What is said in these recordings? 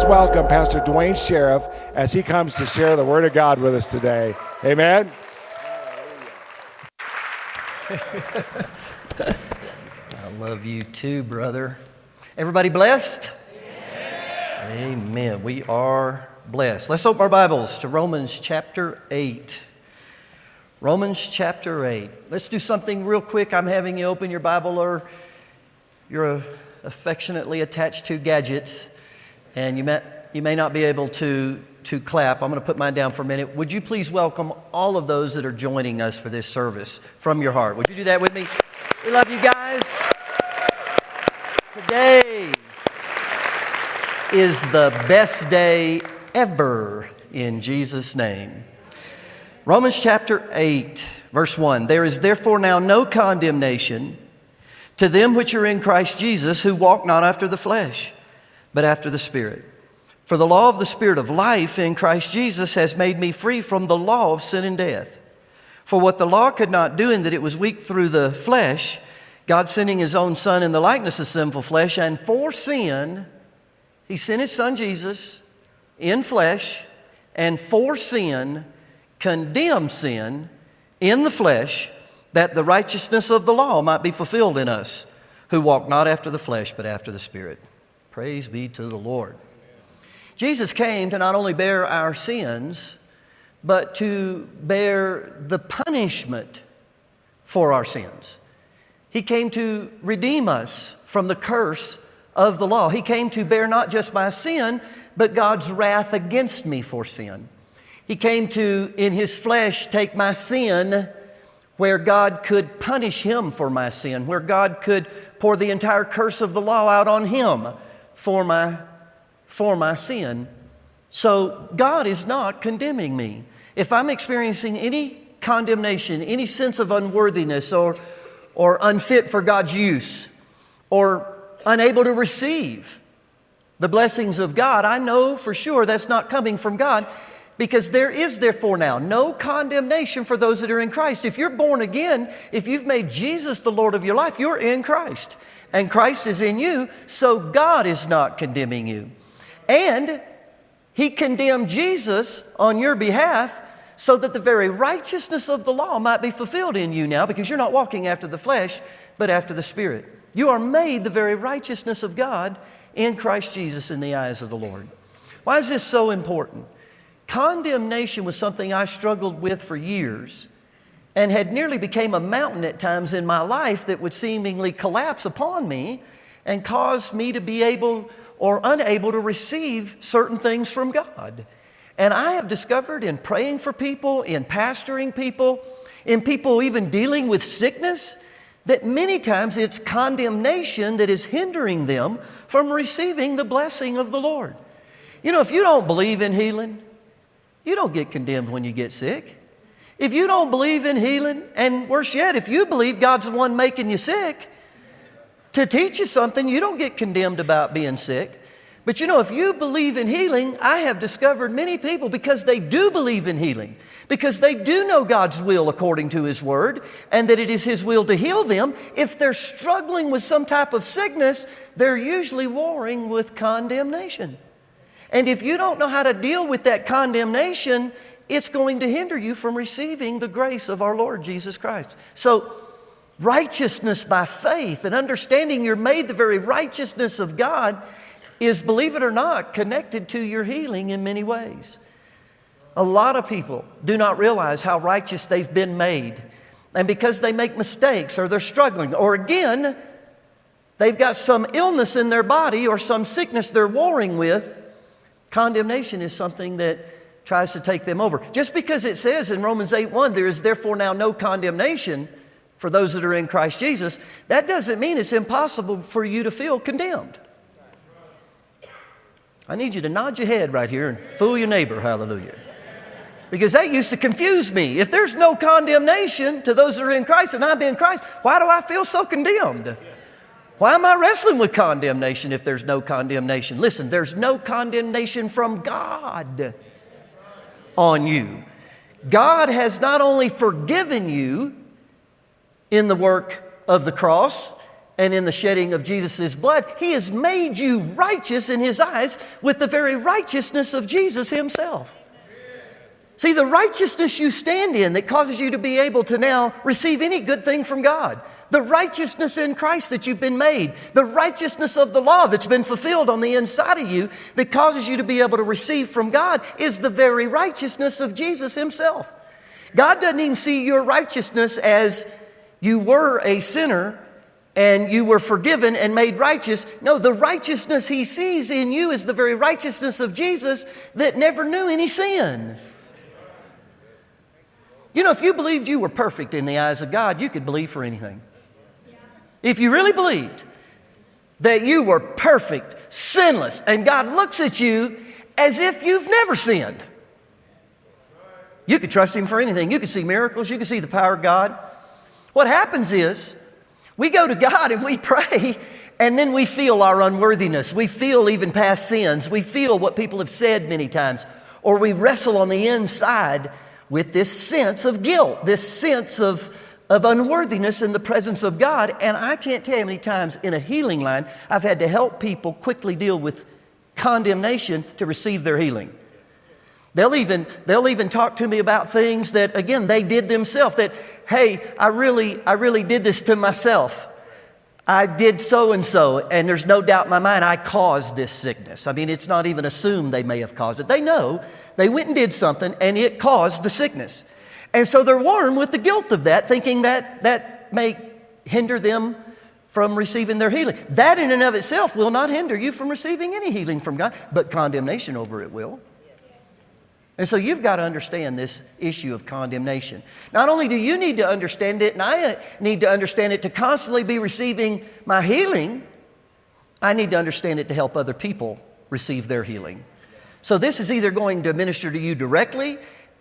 let's welcome Pastor Dwayne Sheriff as he comes to share the Word of God with us today. Amen. I love you too, brother. Everybody blessed? Amen. We are blessed. Let's open our Bibles to Romans chapter 8. Romans chapter 8. Let's do something real quick. I'm having you open your Bible or your affectionately attached to gadgets, and you may not be able to clap. I'm going to put mine down for a minute. Would you please welcome all of those that are joining us for this service from your heart? Would you do that with me? We love you guys. Today is the best day ever in Jesus' name. Romans chapter 8, verse 1. There is therefore now no condemnation to them which are in Christ Jesus, who walk not after the flesh, but after the Spirit. For the law of the Spirit of life in Christ Jesus has made me free from the law of sin and death. For what the law could not do, in that it was weak through the flesh, God sending His own Son in the likeness of sinful flesh, and for sin, He sent His Son Jesus in flesh, and for sin, condemned sin in the flesh, that the righteousness of the law might be fulfilled in us, who walk not after the flesh, but after the Spirit. Praise be to the Lord. Jesus came to not only bear our sins, but to bear the punishment for our sins. He came to redeem us from the curse of the law. He came to bear not just my sin, but God's wrath against me for sin. He came to, in His flesh, take my sin where God could punish Him for my sin, where God could pour the entire curse of the law out on Him for my sin. So God is not condemning me. If I'm experiencing any condemnation, any sense of unworthiness or unfit for God's use, or unable to receive the blessings of God, I know for sure that's not coming from God, because there is therefore now no condemnation for those that are in Christ. If you're born again, if you've made Jesus the Lord of your life, you're in Christ. And Christ is in you, so God is not condemning you. And He condemned Jesus on your behalf so that the very righteousness of the law might be fulfilled in you now, because you're not walking after the flesh, but after the Spirit. You are made the very righteousness of God in Christ Jesus in the eyes of the Lord. Why is this so important? Condemnation was something I struggled with for years and had nearly became a mountain at times in my life that would seemingly collapse upon me and cause me to be able or unable to receive certain things from God. And I have discovered in praying for people, in pastoring people, in people even dealing with sickness, that many times it's condemnation that is hindering them from receiving the blessing of the Lord. You know, if you don't believe in healing, you don't get condemned when you get sick. If you don't believe in healing, and worse yet, if you believe God's the one making you sick to teach you something, you don't get condemned about being sick. But you know, if you believe in healing, I have discovered many people, because they do believe in healing, because they do know God's will according to His Word, and that it is His will to heal them, if they're struggling with some type of sickness, they're usually warring with condemnation. And if you don't know how to deal with that condemnation, it's going to hinder you from receiving the grace of our Lord Jesus Christ. So, righteousness by faith and understanding you're made the very righteousness of God is, believe it or not, connected to your healing in many ways. A lot of people do not realize how righteous they've been made. And because they make mistakes, or they're struggling, or again, they've got some illness in their body or some sickness they're warring with, condemnation is something that tries to take them over. Just because it says in Romans 8:1, there is therefore now no condemnation for those that are in Christ Jesus, that doesn't mean it's impossible for you to feel condemned. I need you to nod your head right here and fool your neighbor, hallelujah. Because that used to confuse me. If there's no condemnation to those that are in Christ and I'm in Christ, why do I feel so condemned? Why am I wrestling with condemnation if there's no condemnation? Listen, there's no condemnation from God on you. God has not only forgiven you in the work of the cross, and in the shedding of Jesus' blood, He has made you righteous in His eyes with the very righteousness of Jesus Himself. See, the righteousness you stand in that causes you to be able to now receive any good thing from God, the righteousness in Christ that you've been made, the righteousness of the law that's been fulfilled on the inside of you that causes you to be able to receive from God is the very righteousness of Jesus Himself. God doesn't even see your righteousness as you were a sinner and you were forgiven and made righteous. No, the righteousness He sees in you is the very righteousness of Jesus that never knew any sin. You know, if you believed you were perfect in the eyes of God, you could believe for anything. If you really believed that you were perfect, sinless, and God looks at you as if you've never sinned, you could trust Him for anything. You could see miracles. You could see the power of God. What happens is we go to God and we pray, and then we feel our unworthiness. We feel even past sins. We feel what people have said many times. Or we wrestle on the inside with this sense of guilt, this sense of unworthiness in the presence of God. And I can't tell you how many times in a healing line I've had to help people quickly deal with condemnation to receive their healing. They'll even talk to me about things that, again, they did themselves. That, hey, I really did this to myself. I did so-and-so, and there's no doubt in my mind I caused this sickness. I mean, it's not even assumed they may have caused it. They know they went and did something, and it caused the sickness. And so they're warm with the guilt of that, thinking that may hinder them from receiving their healing. That in and of itself will not hinder you from receiving any healing from God, but condemnation over it will. And so you've got to understand this issue of condemnation. Not only do you need to understand it, and I need to understand it to constantly be receiving my healing, I need to understand it to help other people receive their healing. So this is either going to minister to you directly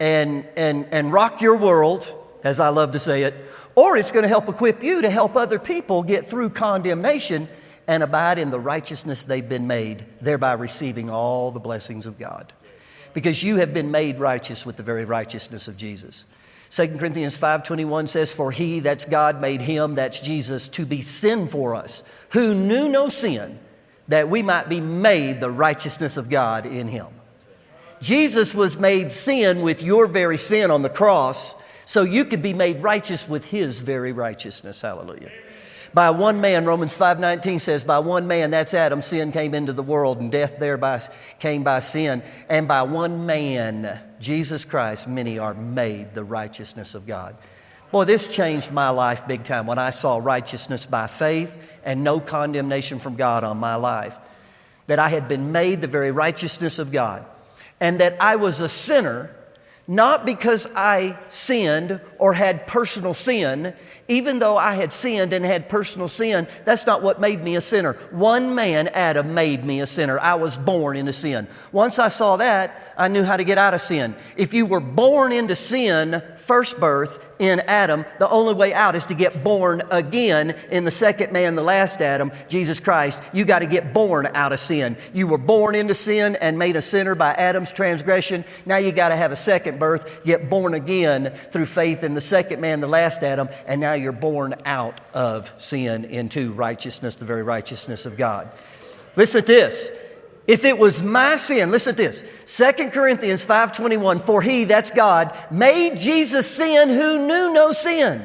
and rock your world, as I love to say it, or it's going to help equip you to help other people get through condemnation and abide in the righteousness they've been made, thereby receiving all the blessings of God. Because you have been made righteous with the very righteousness of Jesus. 2 Corinthians 5:21 says, "For He," that's God, "made Him," that's Jesus, "to be sin for us, who knew no sin, that we might be made the righteousness of God in Him." Jesus was made sin with your very sin on the cross, so you could be made righteous with His very righteousness. Hallelujah. By one man, Romans 5:19 says, by one man, that's Adam, sin came into the world, and death thereby came by sin. And by one man, Jesus Christ, many are made the righteousness of God. Boy, this changed my life big time when I saw righteousness by faith and no condemnation from God on my life. That I had been made the very righteousness of God. And that I was a sinner, not because I sinned or had personal sin. Even though I had sinned and had personal sin, that's not what made me a sinner. One man, Adam, made me a sinner. I was born into sin. Once I saw that, I knew how to get out of sin. If you were born into sin, first birth, in Adam, the only way out is to get born again in the second man, the last Adam, Jesus Christ. You got to get born out of sin. You were born into sin and made a sinner by Adam's transgression. Now you got to have a second birth, get born again through faith in the second man, the last Adam, and now you're born out of sin into righteousness, the very righteousness of God. Listen to this. If it was my sin, listen to this. 2 Corinthians 5:21, "For He," that's God, "made Jesus sin who knew no sin."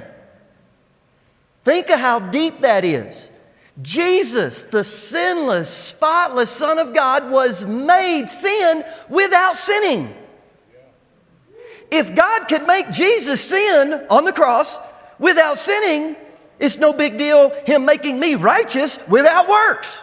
Think of how deep that is. Jesus, the sinless, spotless Son of God, was made sin without sinning. If God could make Jesus sin on the cross without sinning, it's no big deal Him making me righteous without works.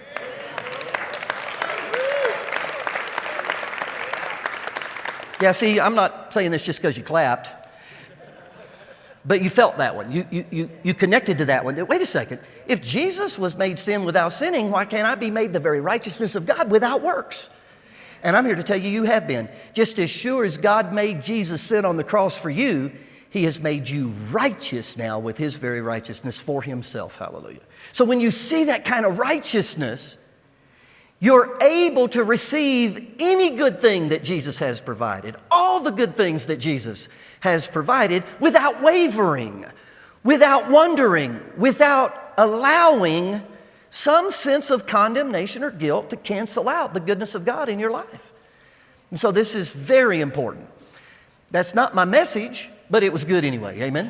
Yeah, see, I'm not saying this just because you clapped, but you felt that one. You connected to that one. Wait a second. If Jesus was made sin without sinning, why can't I be made the very righteousness of God without works? And I'm here to tell you, you have been. Just as sure as God made Jesus sin on the cross for you, He has made you righteous now with His very righteousness for Himself. Hallelujah. So when you see that kind of righteousness, you're able to receive any good thing that Jesus has provided, all the good things that Jesus has provided, without wavering, without wondering, without allowing some sense of condemnation or guilt to cancel out the goodness of God in your life. And so this is very important. That's not my message, but it was good anyway. Amen?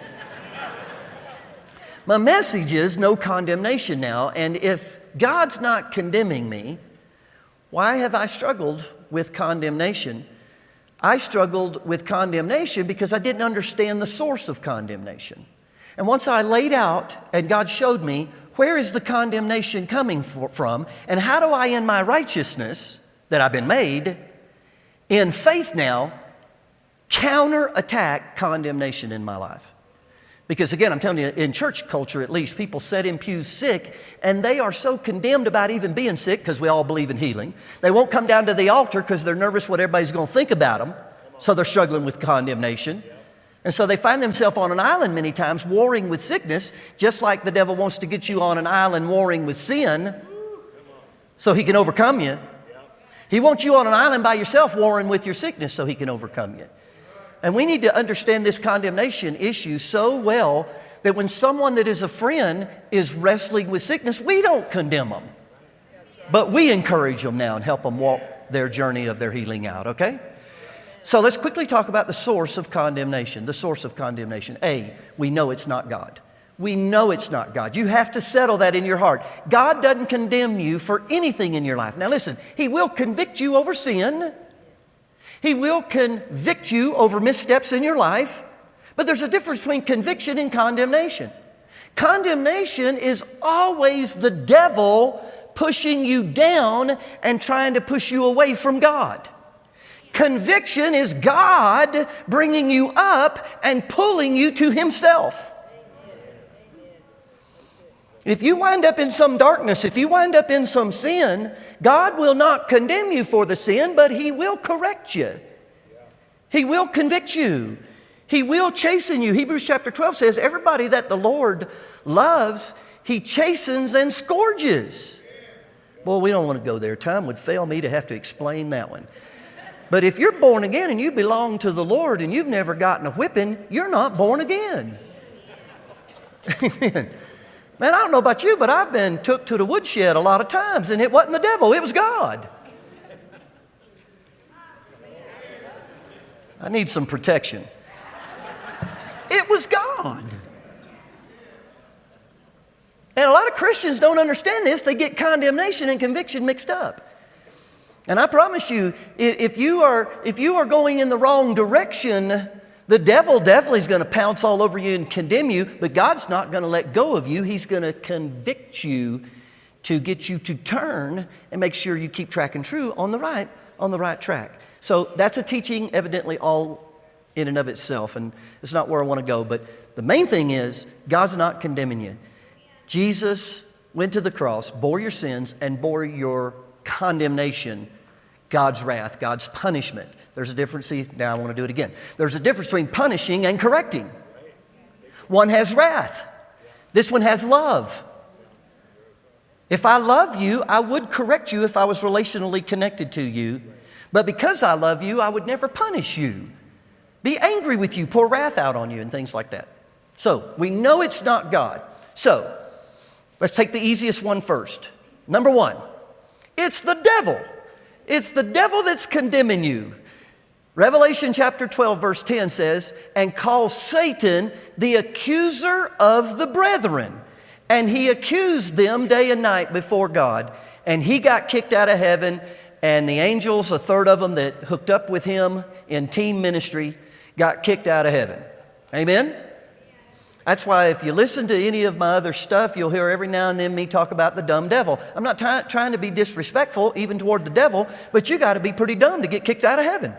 My message is no condemnation now. And if God's not condemning me, why have I struggled with condemnation? I struggled with condemnation because I didn't understand the source of condemnation. And once I laid out and God showed me where is the condemnation coming from and how do I, in my righteousness that I've been made, in faith now, counterattack condemnation in my life. Because again, I'm telling you, in church culture at least, people sit in pews sick, and they are so condemned about even being sick, because we all believe in healing. They won't come down to the altar because they're nervous what everybody's going to think about them. So they're struggling with condemnation. And so they find themselves on an island many times, warring with sickness, just like the devil wants to get you on an island warring with sin so he can overcome you. He wants you on an island by yourself warring with your sickness so he can overcome you. And we need to understand this condemnation issue so well that when someone that is a friend is wrestling with sickness, we don't condemn them. But we encourage them now and help them walk their journey of their healing out, okay? So let's quickly talk about the source of condemnation. The source of condemnation. A, we know it's not God. We know it's not God. You have to settle that in your heart. God doesn't condemn you for anything in your life. Now listen, He will convict you over sin. He will convict you over missteps in your life, but there's a difference between conviction and condemnation. Condemnation is always the devil pushing you down and trying to push you away from God. Conviction is God bringing you up and pulling you to Himself. If you wind up in some darkness, if you wind up in some sin, God will not condemn you for the sin, but He will correct you. He will convict you. He will chasten you. Hebrews chapter 12 says, everybody that the Lord loves, He chastens and scourges. Boy, we don't want to go there. Time would fail me to have to explain that one. But if you're born again and you belong to the Lord and you've never gotten a whipping, you're not born again. Amen. Man, I don't know about you, but I've been took to the woodshed a lot of times, and it wasn't the devil, it was God. I need some protection. It was God. And a lot of Christians don't understand this. They get condemnation and conviction mixed up. And I promise you, if you are going in the wrong direction, the devil definitely is going to pounce all over you and condemn you, but God's not going to let go of you. He's going to convict you to get you to turn and make sure you keep tracking true on the right track. So that's a teaching evidently all in and of itself, and it's not where I want to go. But the main thing is God's not condemning you. Jesus went to the cross, bore your sins, and bore your condemnation, God's wrath, God's punishment. There's a difference. See, now I want to do it again. There's a difference between punishing and correcting. One has wrath. This one has love. If I love you, I would correct you if I was relationally connected to you. But because I love you, I would never punish you, be angry with you, pour wrath out on you, and things like that. So we know it's not God. So let's take the easiest one first. Number one, it's the devil. It's the devil that's condemning you. Revelation chapter 12 verse 10 says, and calls Satan the accuser of the brethren. And he accused them day and night before God. And he got kicked out of heaven. And the angels, a third of them that hooked up with him in team ministry, got kicked out of heaven. Amen? That's why if you listen to any of my other stuff, you'll hear every now and then me talk about the dumb devil. I'm not trying to be disrespectful even toward the devil, but you got to be pretty dumb to get kicked out of heaven.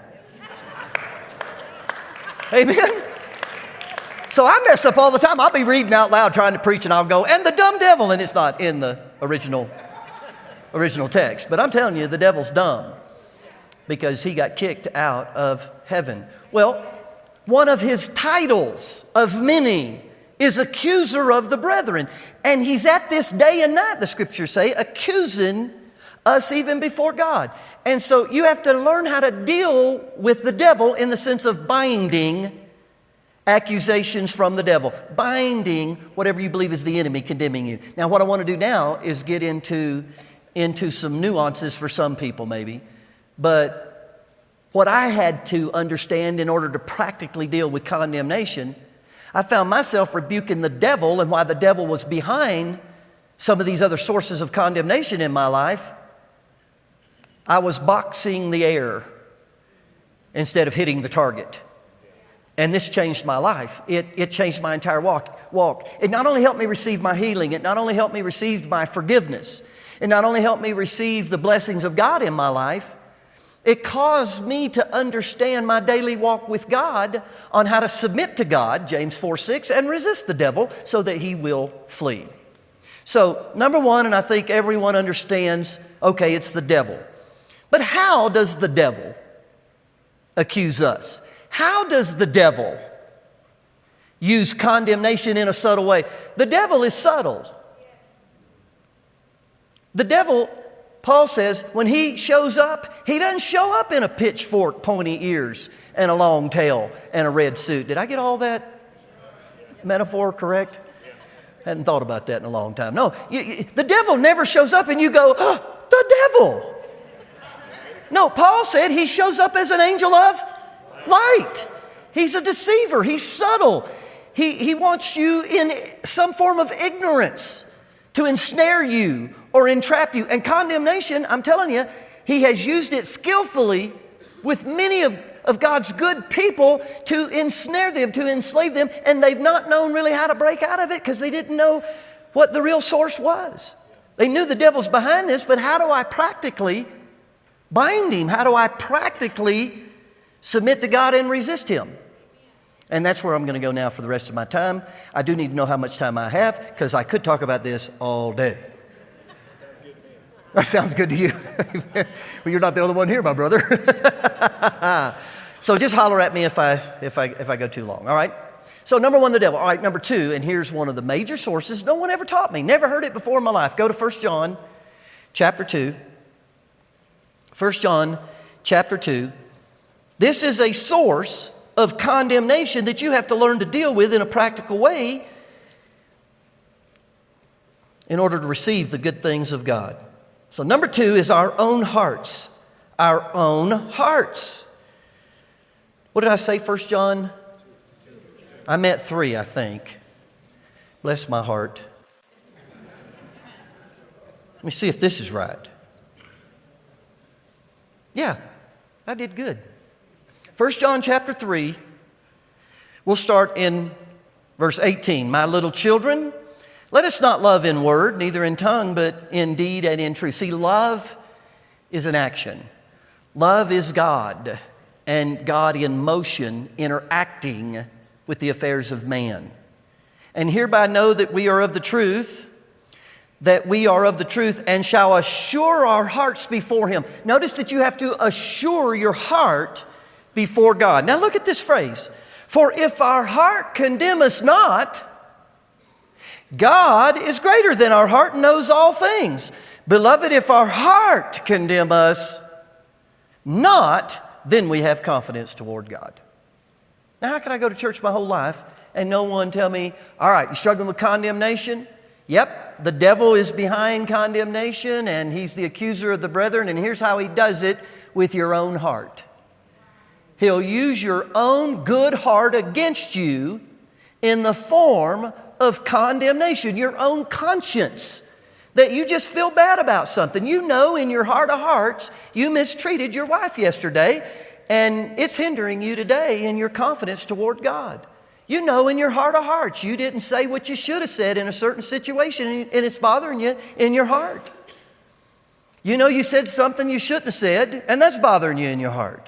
Amen? So I mess up all the time. I'll be reading out loud trying to preach and I'll go, and the dumb devil, and it's not in the original text. But I'm telling you, the devil's dumb because he got kicked out of heaven. Well, one of his titles of many is accuser of the brethren. And he's at this day and night, the scriptures say, accusing us even before God. And so you have to learn how to deal with the devil in the sense of binding Accusations from the devil. Binding whatever you believe is the enemy condemning you. Now, what I want to do now is get into some nuances for some people maybe. But what I had to understand in order to practically deal with condemnation, I found myself rebuking the devil and why the devil was behind some of these other sources of condemnation in my life. I was boxing the air instead of hitting the target. And this changed my life. It changed my entire walk. It not only helped me receive my healing, it not only helped me receive my forgiveness, it not only helped me receive the blessings of God in my life, it caused me to understand my daily walk with God on how to submit to God, James 4:6, and resist the devil so that he will flee. So, number one, and I think everyone understands, okay, it's the devil. But how does the devil accuse us? How does the devil use condemnation in a subtle way? The devil is subtle. The devil, Paul says, when he shows up, he doesn't show up in a pitchfork, pointy ears, and a long tail, and a red suit. Did I get all that metaphor correct? Hadn't thought about that in a long time. No, the devil never shows up and you go, oh, the devil. No, Paul said he shows up as an angel of light. He's a deceiver. He's subtle. He wants you in some form of ignorance to ensnare you or entrap you. And condemnation, I'm telling you, he has used it skillfully with many of God's good people to ensnare them, to enslave them, and they've not known really how to break out of it because they didn't know what the real source was. They knew the devil's behind this, but how do I practically bind him? How do I practically submit to God and resist him? And that's where I'm going to go now for the rest of my time. I do need to know how much time I have because I could talk about this all day. That sounds good to you. Well, you're not the only one here, my brother. So just holler at me if I go too long, all right? So number one, the devil. All right, number two, and here's one of the major sources no one ever taught me. Never heard it before in my life. Go to 1 John chapter 2. 1 John chapter 2. This is a source of condemnation that you have to learn to deal with in a practical way in order to receive the good things of God. So number two is our own hearts. Our own hearts. What did I say, 1 John? I meant 3, I think. Bless my heart. Let me see if this is right. Yeah, I did good. 1 John chapter 3, we'll start in verse 18. My little children, let us not love in word, neither in tongue, but in deed and in truth. See, love is an action. Love is God, and God in motion, interacting with the affairs of man. And hereby know that we are of the truth, and shall assure our hearts before Him. Notice that you have to assure your heart before God. Now look at this phrase. For if our heart condemn us not, God is greater than our heart and knows all things. Beloved, if our heart condemn us not, then we have confidence toward God. Now how can I go to church my whole life and no one tell me, all right, you struggling with condemnation? Yep, the devil is behind condemnation and he's the accuser of the brethren, and here's how he does it with your own heart. He'll use your own good heart against you in the form of condemnation, your own conscience, that you just feel bad about something. You know in your heart of hearts you mistreated your wife yesterday, and it's hindering you today in your confidence toward God. You know in your heart of hearts you didn't say what you should have said in a certain situation, and it's bothering you in your heart. You know you said something you shouldn't have said, and that's bothering you in your heart.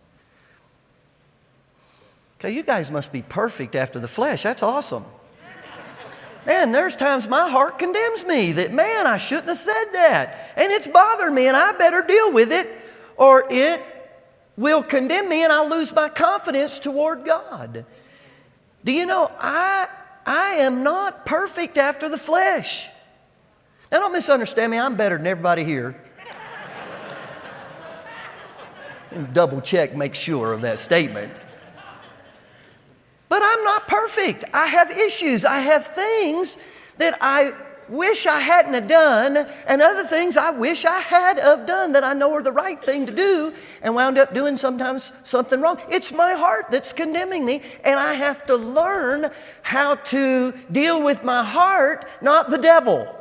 Okay, you guys must be perfect after the flesh. That's awesome. Man, there's times my heart condemns me that, man, I shouldn't have said that. And it's bothering me, and I better deal with it, or it will condemn me, and I'll lose my confidence toward God. Do you know, I am not perfect after the flesh. Now, don't misunderstand me. I'm better than everybody here. Double check, make sure of that statement. But But I'm not perfect. I have issues. I have things that I wish I hadn't have done, and other things I wish I had have done that I know are the right thing to do and wound up doing sometimes something wrong. It's my heart that's condemning me, and I have to learn how to deal with my heart, not the devil.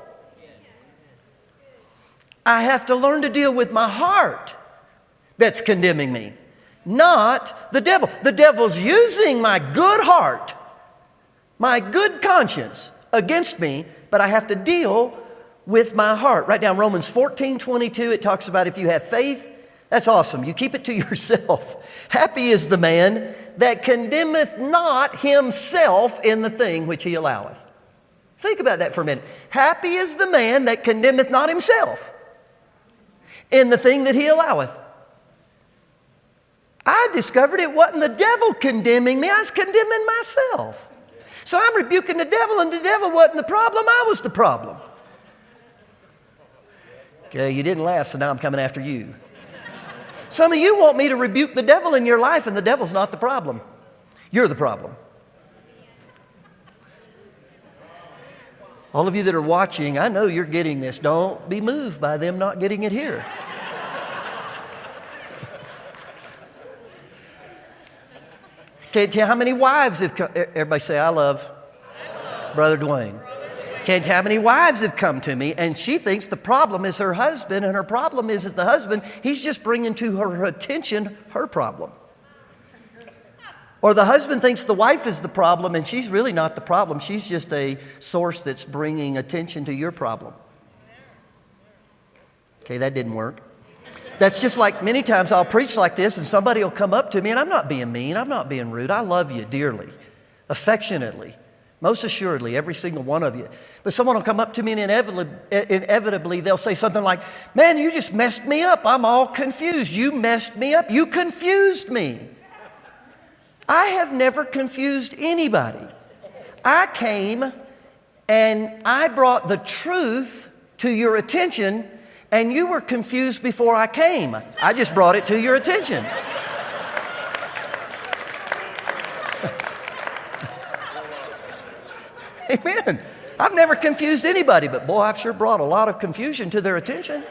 I have to learn to deal with my heart that's condemning me, not the devil. The devil's using my good heart, my good conscience against me, but I have to deal with my heart. Write down Romans 14:22. It talks about if you have faith, that's awesome. You keep it to yourself. Happy is the man that condemneth not himself in the thing which he alloweth. Think about that for a minute. Happy is the man that condemneth not himself in the thing that he alloweth. I discovered it wasn't the devil condemning me. I was condemning myself. So I'm rebuking the devil, and the devil wasn't the problem. I was the problem. Okay, you didn't laugh, so now I'm coming after you. Some of you want me to rebuke the devil in your life, and the devil's not the problem. You're the problem. All of you that are watching, I know you're getting this. Don't be moved by them not getting it here. Can't tell how many wives have come. Everybody say, I love Brother Dwayne. Can't tell how many wives have come to me, and she thinks the problem is her husband, and her problem isn't the husband. He's just bringing to her attention her problem. Or the husband thinks the wife is the problem, and she's really not the problem. She's just a source that's bringing attention to your problem. Okay, that didn't work. That's just like many times I'll preach like this, and somebody will come up to me, and I'm not being mean, I'm not being rude. I love you dearly, affectionately, most assuredly, every single one of you. But someone will come up to me, and inevitably they'll say something like, man, you just messed me up. I'm all confused. You messed me up. You confused me. I have never confused anybody. I came and I brought the truth to your attention, and you were confused before I came. I just brought it to your attention. Amen. I've never confused anybody, but boy, I've sure brought a lot of confusion to their attention.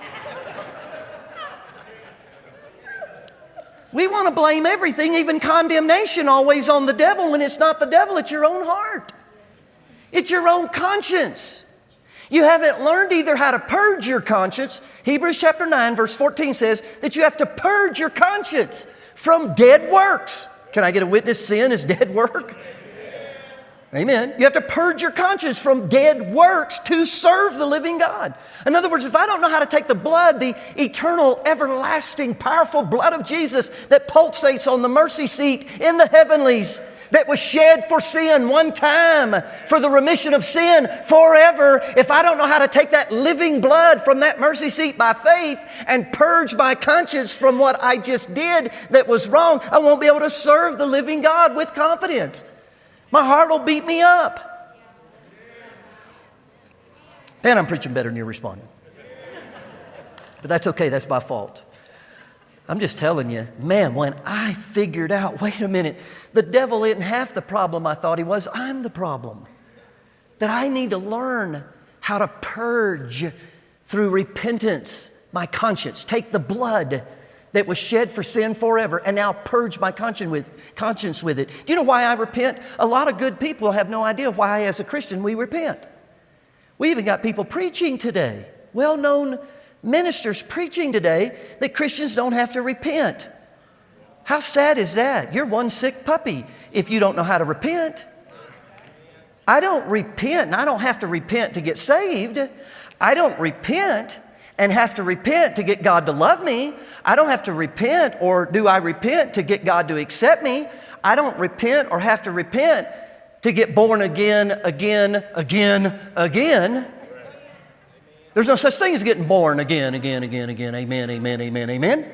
We want to blame everything, even condemnation, always on the devil, when it's not the devil, it's your own heart. It's your own conscience. You haven't learned either how to purge your conscience. Hebrews chapter 9, verse 14 says that you have to purge your conscience from dead works. Can I get a witness? Sin is dead work? Amen. You have to purge your conscience from dead works to serve the living God. In other words, if I don't know how to take the blood, the eternal, everlasting, powerful blood of Jesus that pulsates on the mercy seat in the heavenlies, that was shed for sin one time for the remission of sin forever, if I don't know how to take that living blood from that mercy seat by faith and purge my conscience from what I just did that was wrong, I won't be able to serve the living God with confidence. My heart will beat me up. And I'm preaching better than you're responding. But that's okay, that's my fault. I'm just telling you, man, when I figured out, wait a minute, the devil isn't half the problem I thought he was, I'm the problem. That I need to learn how to purge through repentance my conscience. Take the blood that was shed for sin forever and now purge my conscience with it. Do you know why I repent? A lot of good people have no idea why, as a Christian, we repent. We even got people preaching today, well-known ministers preaching today, that Christians don't have to repent. How sad is that? You're one sick puppy if you don't know how to repent. I don't repent, and I don't have to repent to get saved. I don't repent and have to repent to get God to love me. I don't have to repent, or do I repent to get God to accept me? I don't repent or have to repent to get born again. There's no such thing as getting born again. Amen, amen, amen, amen.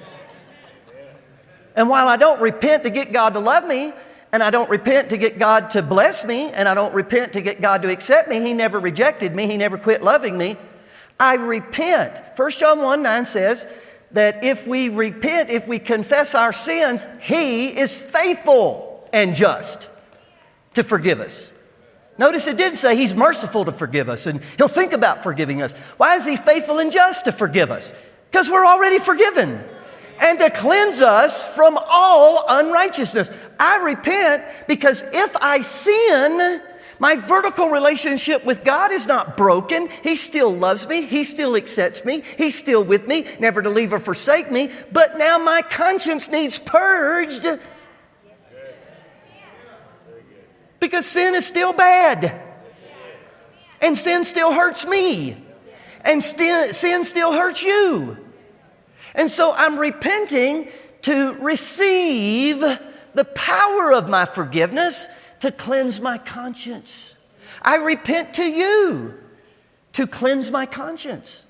And while I don't repent to get God to love me, and I don't repent to get God to bless me, and I don't repent to get God to accept me, He never rejected me, He never quit loving me, I repent. 1 John 1:9 says that if we repent, if we confess our sins, He is faithful and just to forgive us. Notice it did say He's merciful to forgive us, and He'll think about forgiving us. Why is He faithful and just to forgive us? Because we're already forgiven. And to cleanse us from all unrighteousness. I repent because if I sin, my vertical relationship with God is not broken. He still loves me. He still accepts me. He's still with me, never to leave or forsake me. But now my conscience needs purged because sin is still bad. And sin still hurts me. And sin still hurts you. And so I'm repenting to receive the power of my forgiveness to cleanse my conscience. I repent to you to cleanse my conscience.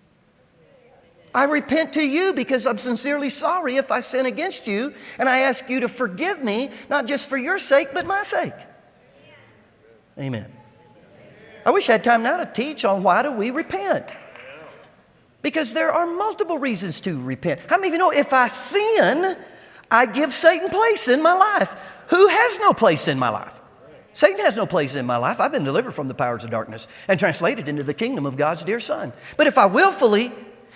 I repent to you because I'm sincerely sorry if I sin against you, and I ask you to forgive me, not just for your sake, but my sake. Amen. I wish I had time now to teach on why do we repent. Because there are multiple reasons to repent. How many of you know if I sin, I give Satan place in my life? Who has no place in my life? Satan has no place in my life. I've been delivered from the powers of darkness and translated into the kingdom of God's dear Son. But if I willfully...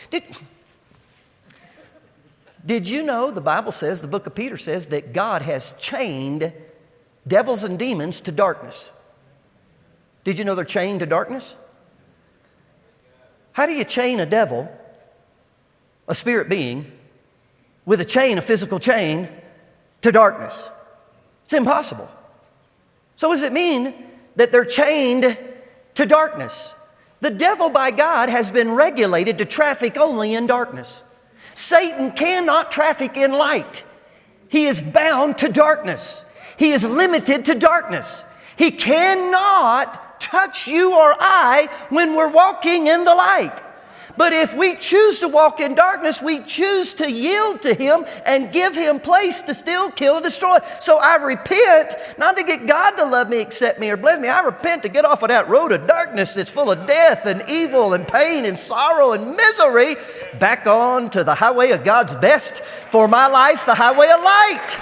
Did you know the Bible says, the book of Peter says, that God has chained devils and demons to darkness? Did you know they're chained to darkness? How do you chain a devil, a spirit being, with a chain, a physical chain, to darkness? It's impossible. So does it mean that they're chained to darkness? The devil by God has been regulated to traffic only in darkness. Satan cannot traffic in light. He is bound to darkness. He is limited to darkness. He cannot touch you or I when we're walking in the light. But if we choose to walk in darkness, we choose to yield to Him and give Him place to steal, kill, and destroy. So I repent, not to get God to love me, accept me, or bless me. I repent to get off of that road of darkness that's full of death and evil and pain and sorrow and misery, back on to the highway of God's best for my life, the highway of light.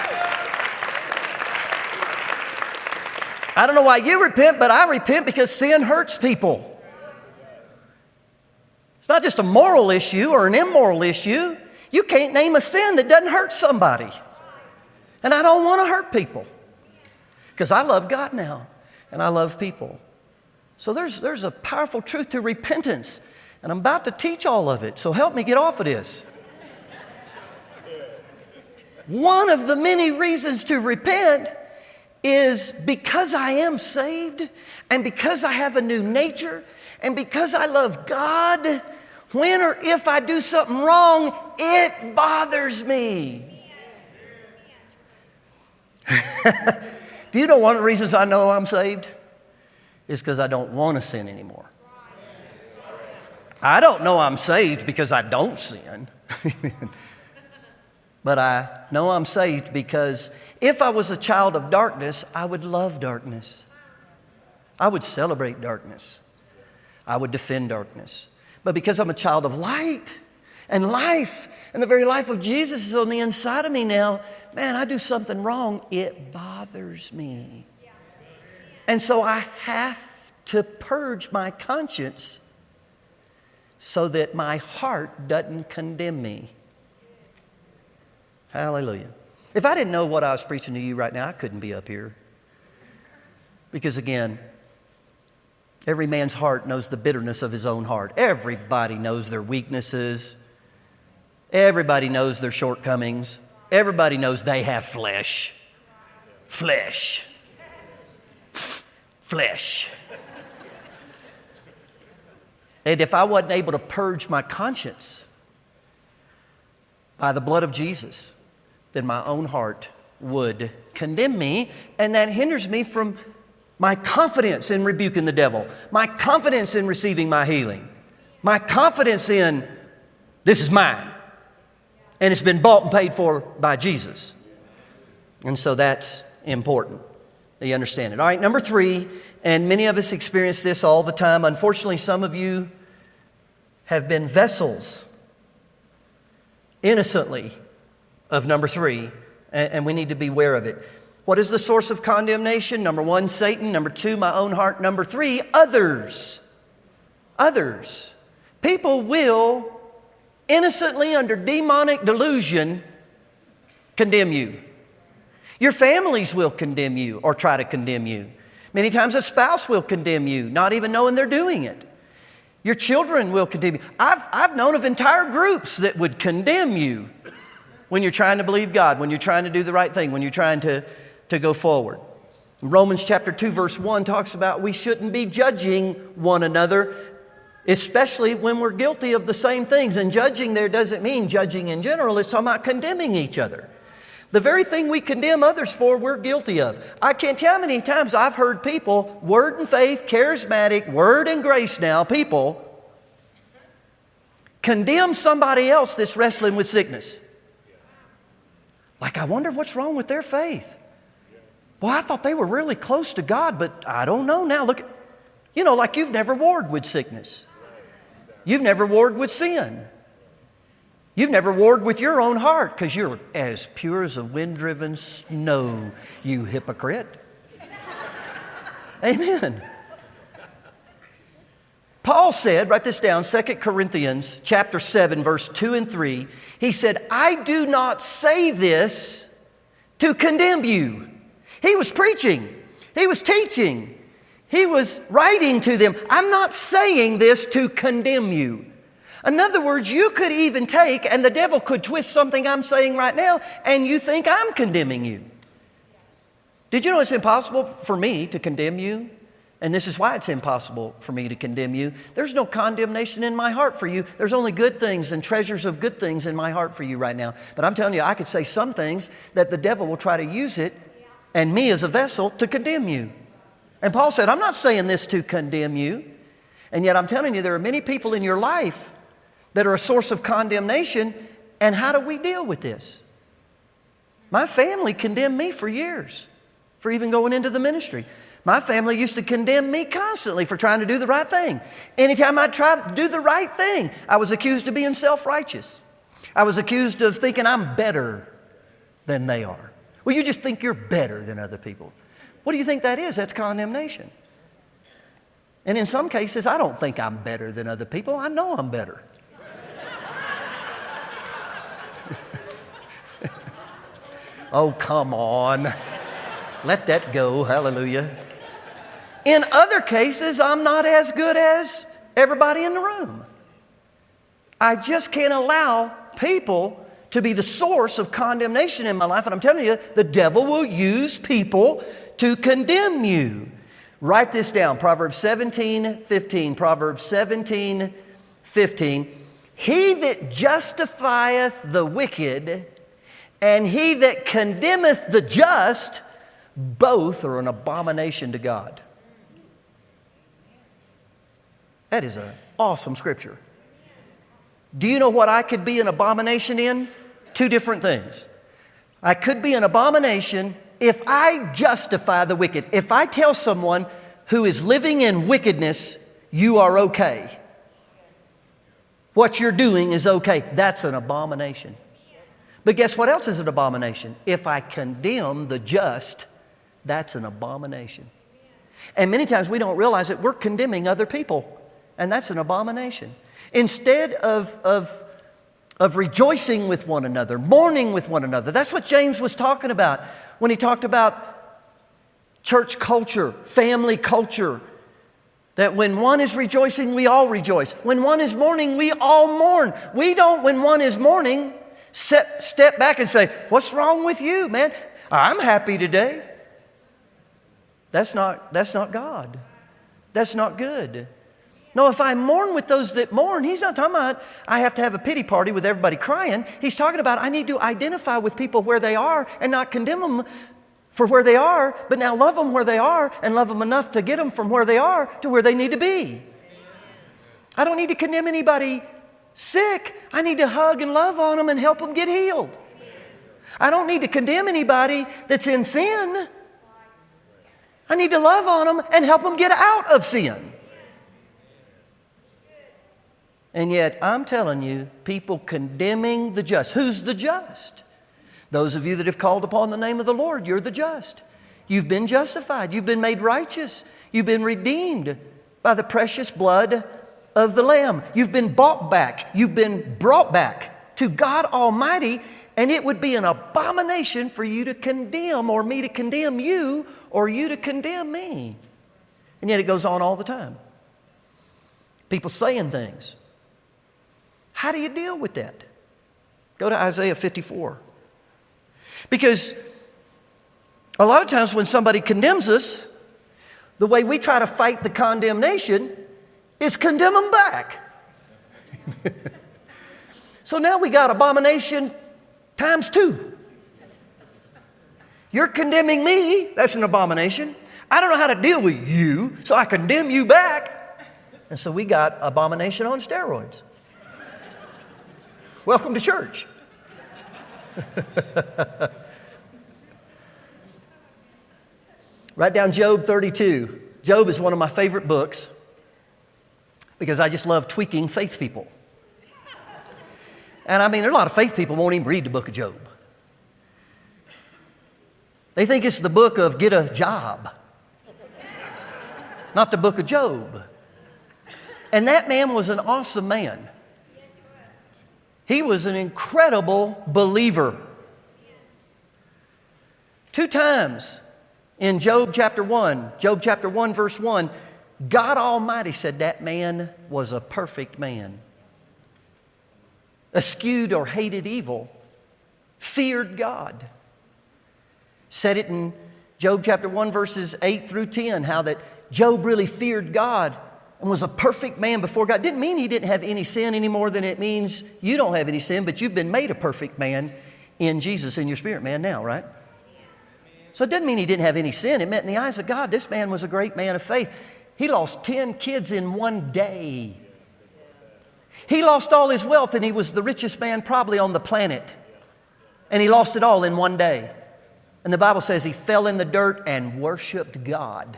I don't know why you repent, but I repent because sin hurts people. It's not just a moral issue or an immoral issue. You can't name a sin that doesn't hurt somebody. And I don't want to hurt people because I love God now and I love people. So there's a powerful truth to repentance, and I'm about to teach all of it. So help me get off of this. One of the many reasons to repent is because I am saved and because I have a new nature and because I love God. When or if I do something wrong, it bothers me. Do you know one of the reasons I know I'm saved? Is because I don't want to sin anymore. I don't know I'm saved because I don't sin. But I know I'm saved because if I was a child of darkness, I would love darkness. I would celebrate darkness. I would defend darkness. But because I'm a child of light and life, and the very life of Jesus is on the inside of me now, man, I do something wrong, it bothers me. And so I have to purge my conscience so that my heart doesn't condemn me. Hallelujah. If I didn't know what I was preaching to you right now, I couldn't be up here. Because again, every man's heart knows the bitterness of his own heart. Everybody knows their weaknesses. Everybody knows their shortcomings. Everybody knows they have flesh. Flesh. Flesh. And if I wasn't able to purge my conscience by the blood of Jesus, then my own heart would condemn me, and that hinders me from my confidence in rebuking the devil, my confidence in receiving my healing, my confidence in this is mine, and it's been bought and paid for by Jesus. And so that's important that you understand it. All right, number 3, and many of us experience this all the time. Unfortunately, some of you have been vessels innocently of number 3, and we need to be aware of it. What is the source of condemnation? Number 1, Satan. Number 2, my own heart. Number 3, others. Others. People will innocently, under demonic delusion, condemn you. Your families will condemn you or try to condemn you. Many times a spouse will condemn you, not even knowing they're doing it. Your children will condemn you. I've known of entire groups that would condemn you when you're trying to believe God, when you're trying to do the right thing, when you're trying to go forward. Romans chapter 2 verse 1 talks about we shouldn't be judging one another, especially when we're guilty of the same things. And judging there doesn't mean judging in general. It's talking about condemning each other. The very thing we condemn others for, we're guilty of. I can't tell how many times I've heard people, Word and Faith, charismatic, Word and Grace now, people condemn somebody else that's wrestling with sickness. Like, I wonder what's wrong with their faith. Well, I thought they were really close to God, but I don't know now. Look at, like you've never warred with sickness. You've never warred with sin. You've never warred with your own heart because you're as pure as a wind-driven snow, you hypocrite. Amen. Paul said, write this down, 2 Corinthians chapter 7, verse 2 and 3. He said, I do not say this to condemn you. He was preaching. He was teaching. He was writing to them. I'm not saying this to condemn you. In other words, you could even take, and the devil could twist something I'm saying right now, and you think I'm condemning you. Did you know it's impossible for me to condemn you? And this is why it's impossible for me to condemn you. There's no condemnation in my heart for you. There's only good things and treasures of good things in my heart for you right now. But I'm telling you, I could say some things that the devil will try to use it and me as a vessel to condemn you. And Paul said, I'm not saying this to condemn you. And yet I'm telling you, there are many people in your life that are a source of condemnation. And how do we deal with this? My family condemned me for years for even going into the ministry. My family used to condemn me constantly for trying to do the right thing. Anytime I tried to do the right thing, I was accused of being self-righteous. I was accused of thinking I'm better than they are. Well, you just think you're better than other people. What do you think that is? That's condemnation. And in some cases, I don't think I'm better than other people. I know I'm better. Oh, come on. Let that go. Hallelujah. In other cases, I'm not as good as everybody in the room. I just can't allow people to be the source of condemnation in my life. And I'm telling you, the devil will use people to condemn you. Write this down. Proverbs 17:15. Proverbs 17:15. He that justifieth the wicked and he that condemneth the just, both are an abomination to God. That is an awesome scripture. Do you know what I could be an abomination in? Two different things. I could be an abomination if I justify the wicked. If I tell someone who is living in wickedness, you are okay. What you're doing is okay. That's an abomination. But guess what else is an abomination? If I condemn the just, that's an abomination. And many times we don't realize that we're condemning other people. And that's an abomination. Instead of rejoicing with one another, mourning with one another. That's what James was talking about when he talked about church culture, family culture. That when one is rejoicing, we all rejoice. When one is mourning, we all mourn. We don't, when one is mourning, step back and say, what's wrong with you, man? I'm happy today. That's not God. That's not good. No, if I mourn with those that mourn, he's not talking about I have to have a pity party with everybody crying. He's talking about I need to identify with people where they are and not condemn them for where they are, but now love them where they are and love them enough to get them from where they are to where they need to be. I don't need to condemn anybody sick. I need to hug and love on them and help them get healed. I don't need to condemn anybody that's in sin. I need to love on them and help them get out of sin. And yet, I'm telling you, people condemning the just. Who's the just? Those of you that have called upon the name of the Lord, you're the just. You've been justified. You've been made righteous. You've been redeemed by the precious blood of the Lamb. You've been bought back. You've been brought back to God Almighty, and it would be an abomination for you to condemn, or me to condemn you, or you to condemn me. And yet it goes on all the time. People saying things. How do you deal with that? Go to Isaiah 54. Because a lot of times when somebody condemns us, the way we try to fight the condemnation is condemn them back. So now we got abomination times 2. You're condemning me, that's an abomination. I don't know how to deal with you, so I condemn you back. And so we got abomination on steroids. Welcome to church. Write down Job 32. Job is one of my favorite books because I just love tweaking faith people. And I mean, there are a lot of faith people who won't even read the book of Job. They think it's the book of get a job, not the book of Job. And that man was an awesome man. He was an incredible believer. 2 times in Job chapter 1 verse 1, God Almighty said that man was a perfect man. Eschewed or hated evil, feared God. Said it in Job chapter 1 verses 8 through 10, how that Job really feared God and was a perfect man before God. Didn't mean he didn't have any sin any more than it means you don't have any sin, but you've been made a perfect man in Jesus, in your spirit man now, right? So it doesn't mean he didn't have any sin. It meant in the eyes of God, this man was a great man of faith. He lost 10 kids in one day. He lost all his wealth, and he was the richest man probably on the planet. And he lost it all in one day. And the Bible says he fell in the dirt and worshiped God.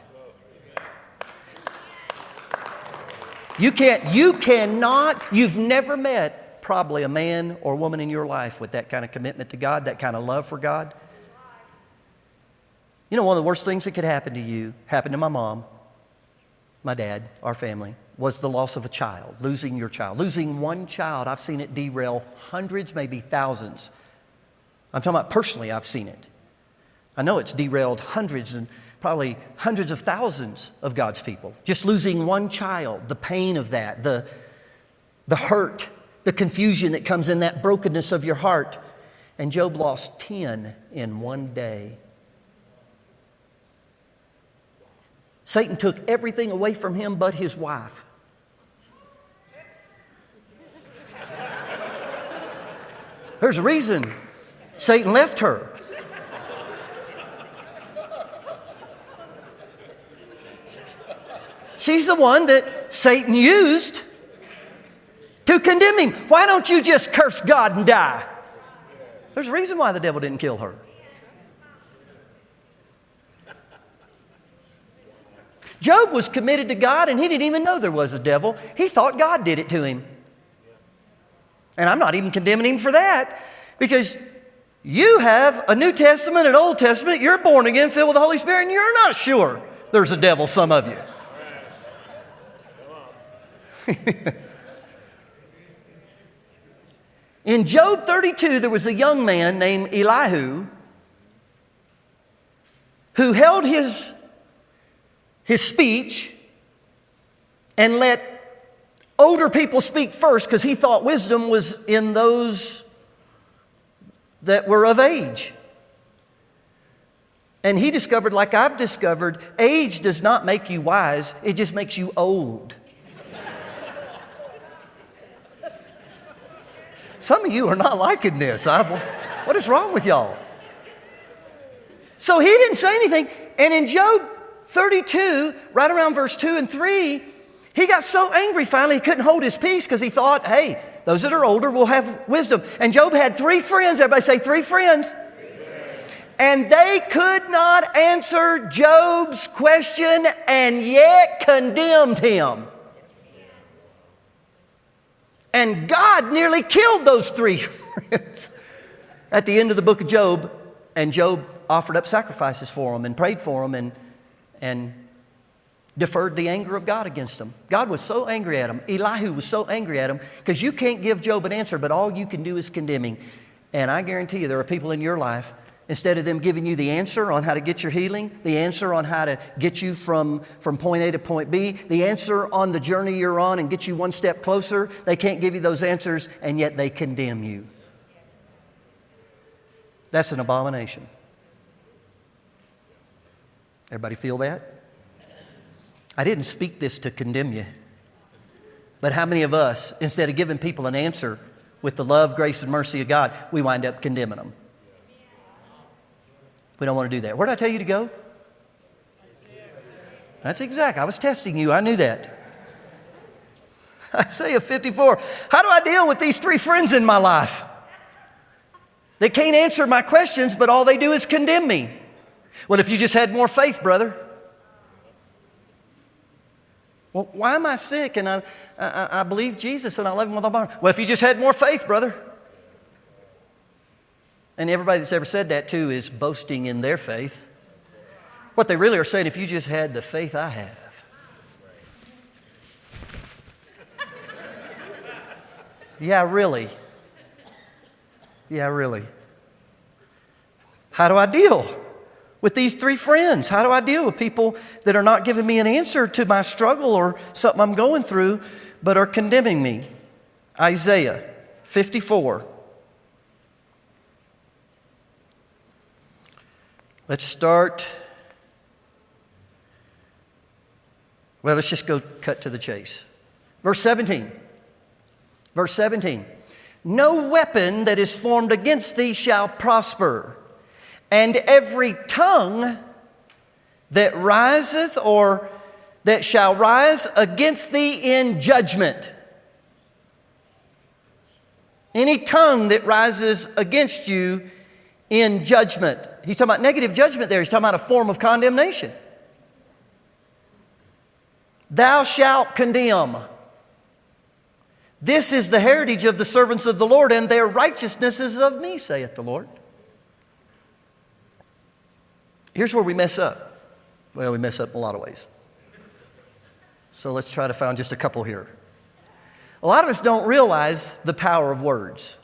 You've never met probably a man or woman in your life with that kind of commitment to God, that kind of love for God. You know, one of the worst things that could happen to you, happened to my mom, my dad, our family, was the loss of a child, losing your child. Losing one child, I've seen it derail hundreds, maybe thousands. I'm talking about personally, I've seen it. I know it's derailed hundreds and probably hundreds of thousands of God's people. Just losing one child, the pain of that, the hurt, the confusion that comes in that brokenness of your heart. And Job lost 10 in one day. Satan took everything away from him but his wife. There's a reason Satan left her. She's the one that Satan used to condemn him. Why don't you just curse God and die? There's a reason why the devil didn't kill her. Job was committed to God, and he didn't even know there was a devil. He thought God did it to him. And I'm not even condemning him for that, because you have a New Testament and Old Testament. You're born again, filled with the Holy Spirit, and you're not sure there's a devil, some of you. In Job 32, there was a young man named Elihu who held his speech and let older people speak first, because he thought wisdom was in those that were of age. And he discovered, like I've discovered, age does not make you wise, it just makes you old. Some of you are not liking this. What is wrong with y'all? So he didn't say anything. And in Job 32, right around verse 2 and 3, he got so angry finally he couldn't hold his peace, because he thought, hey, those that are older will have wisdom. And Job had 3 friends. Everybody say 3 friends. And they could not answer Job's question and yet condemned him. And God nearly killed those 3 friends. at the end of the book of Job, and Job offered up sacrifices for them and prayed for them and deferred the anger of God against them. God was so angry at him. Elihu was so angry at him because you can't give Job an answer, but all you can do is condemn him. And I guarantee you there are people in your life, instead of them giving you the answer on how to get your healing, the answer on how to get you from point A to point B, the answer on the journey you're on and get you one step closer, they can't give you those answers, and yet they condemn you. That's an abomination. Everybody feel that? I didn't speak this to condemn you. But how many of us, instead of giving people an answer with the love, grace, and mercy of God, we wind up condemning them? We don't want to do that. Where did I tell you to go? That's exact. I was testing you. I knew that. Isaiah 54. How do I deal with these three friends in my life? They can't answer my questions, but all they do is condemn me. Well, if you just had more faith, brother. Well, why am I sick and I believe Jesus and I love him with all my heart? Well, if you just had more faith, brother. And everybody that's ever said that too is boasting in their faith. What they really are saying, if you just had the faith I have. Yeah, really. Yeah, really. How do I deal with these three friends? How do I deal with people that are not giving me an answer to my struggle or something I'm going through, but are condemning me? Isaiah 54. Let's start. Well, let's just go cut to the chase. Verse 17. Verse 17. No weapon that is formed against thee shall prosper, and every tongue that riseth or that shall rise against thee in judgment. Any tongue that rises against you in judgment. He's talking about negative judgment there. He's talking about a form of condemnation. Thou shalt condemn. This is the heritage of the servants of the Lord, and their righteousness is of me, saith the Lord. Here's where we mess up. Well, we mess up in a lot of ways. So let's try to find just a couple here. A lot of us don't realize the power of words.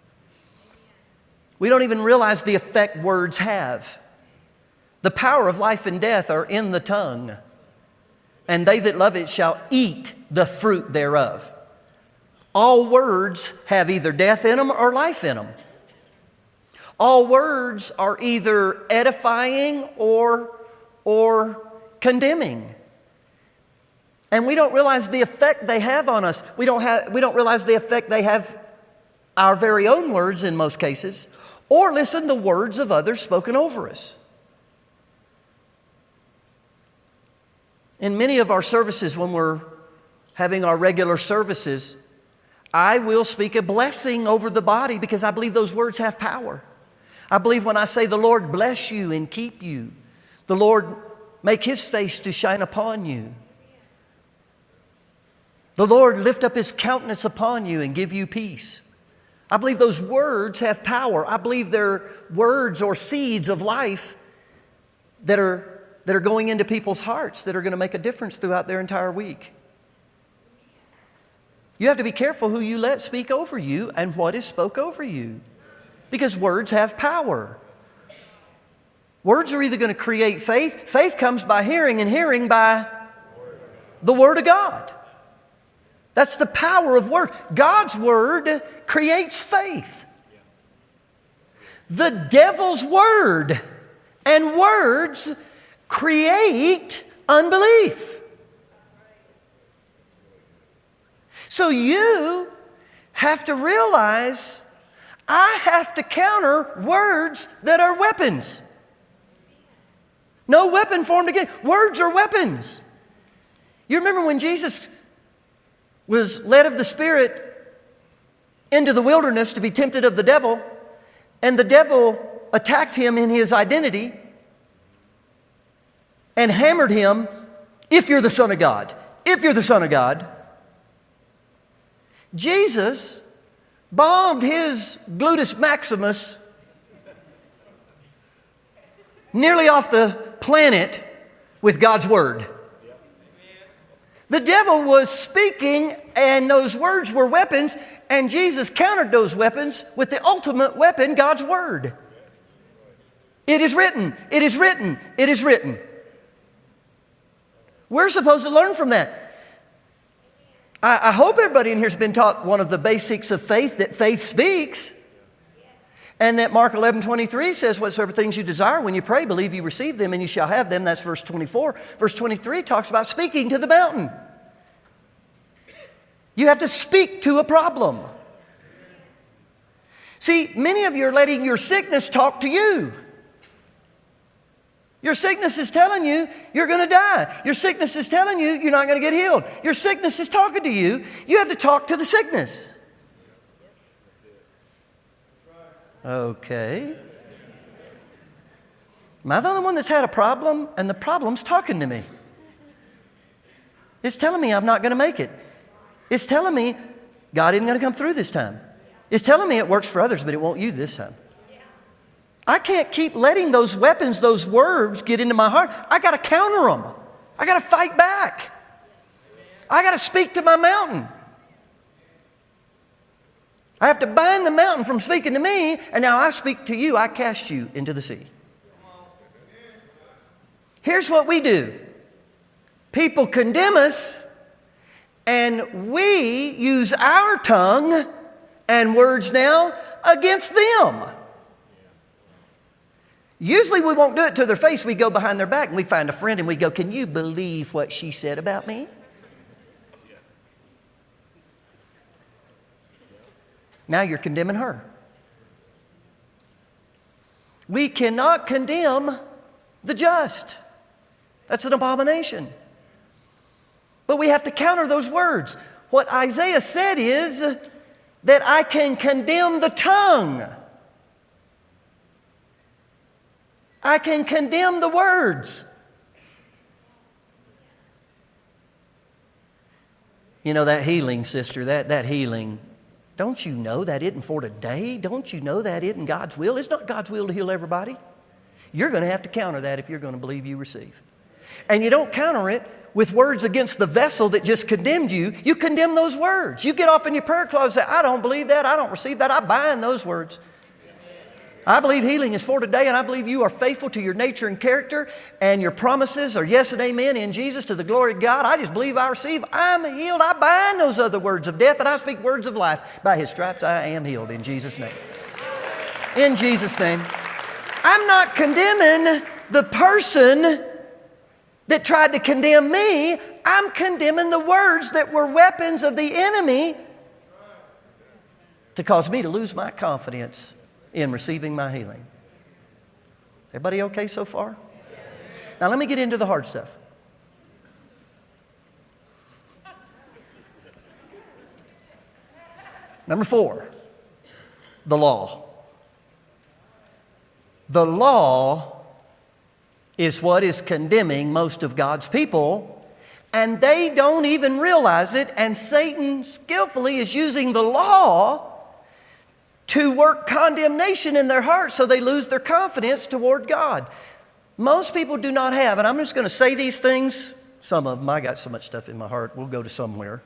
We don't even realize the effect words have. The power of life and death are in the tongue, and they that love it shall eat the fruit thereof. All words have either death in them or life in them. All words are either edifying or condemning. And we don't realize the effect they have on us. We don't realize the effect they have, our very own words in most cases, or listen to words of others spoken over us. In many of our services, when we're having our regular services, I will speak a blessing over the body because I believe those words have power. I believe when I say the Lord bless you and keep you, the Lord make His face to shine upon you, the Lord lift up His countenance upon you and give you peace. I believe those words have power. I believe they're words or seeds of life that are going into people's hearts that are going to make a difference throughout their entire week. You have to be careful who you let speak over you and what is spoke over you, because words have power. Words are either going to create faith. Faith comes by hearing, and hearing by the Word of God. That's the power of word. God's Word creates faith. The devil's word and words create unbelief. So you have to realize I have to counter words that are weapons. No weapon formed against. Words are weapons. You remember when Jesus was led of the Spirit into the wilderness to be tempted of the devil, and the devil attacked him in his identity and hammered him, if you're the Son of God, if you're the Son of God. Jesus bombed his gluteus maximus nearly off the planet with God's Word. The devil was speaking, and those words were weapons, and Jesus countered those weapons with the ultimate weapon, God's Word. It is written, it is written, it is written. We're supposed to learn from that. I hope everybody in here has been taught one of the basics of faith, that faith speaks. And that Mark 11:23 says, whatsoever things you desire, when you pray, believe you receive them and you shall have them. That's verse 24. Verse 23 talks about speaking to the mountain. You have to speak to a problem. See, many of you are letting your sickness talk to you. Your sickness is telling you you're going to die. Your sickness is telling you you're not going to get healed. Your sickness is talking to you. You have to talk to the sickness. Okay. Am I the only one that's had a problem and the problem's talking to me? It's telling me I'm not going to make it. It's telling me God isn't going to come through this time. It's telling me it works for others, but it won't you this time. I can't keep letting those weapons, those words get into my heart. I got to counter them. I got to fight back. I got to speak to my mountain. I have to bind the mountain from speaking to me, and now I speak to you. I cast you into the sea. Here's what we do. People condemn us, and we use our tongue and words now against them. Usually we won't do it to their face. We go behind their back and we find a friend and we go, can you believe what she said about me? Now you're condemning her. We cannot condemn the just. That's an abomination. But we have to counter those words. What Isaiah said is that I can condemn the tongue. I can condemn the words. You know, that healing, sister, that healing, don't you know that isn't for today? Don't you know that isn't God's will? It's not God's will to heal everybody. You're going to have to counter that if you're going to believe you receive. And you don't counter it with words against the vessel that just condemned you. You condemn those words. You get off in your prayer closet and say, I don't believe that. I don't receive that. I bind those words. I believe healing is for today, and I believe you are faithful to your nature and character, and your promises are yes and amen in Jesus to the glory of God. I just believe I receive. I'm healed. I bind those other words of death, and I speak words of life. By His stripes I am healed in Jesus' name. In Jesus' name. I'm not condemning the person that tried to condemn me. I'm condemning the words that were weapons of the enemy to cause me to lose my confidence in receiving my healing. Everybody okay so far? Now let me get into the hard stuff. Number 4, the law. The law is what is condemning most of God's people, and they don't even realize it, and Satan skillfully is using the law to work condemnation in their hearts so they lose their confidence toward God. Most people do not have, and I'm just going to say these things, some of them, I got so much stuff in my heart, we'll go to somewhere.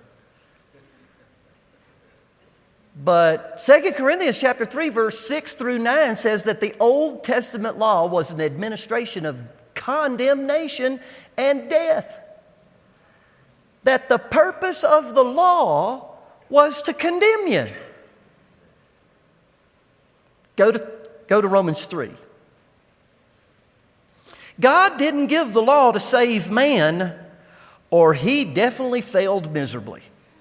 But 2 Corinthians chapter 3, verse 6 through 9 says that the Old Testament law was an administration of condemnation and death. That the purpose of the law was to condemn you. Go to Romans 3. God didn't give the law to save man, or He definitely failed miserably.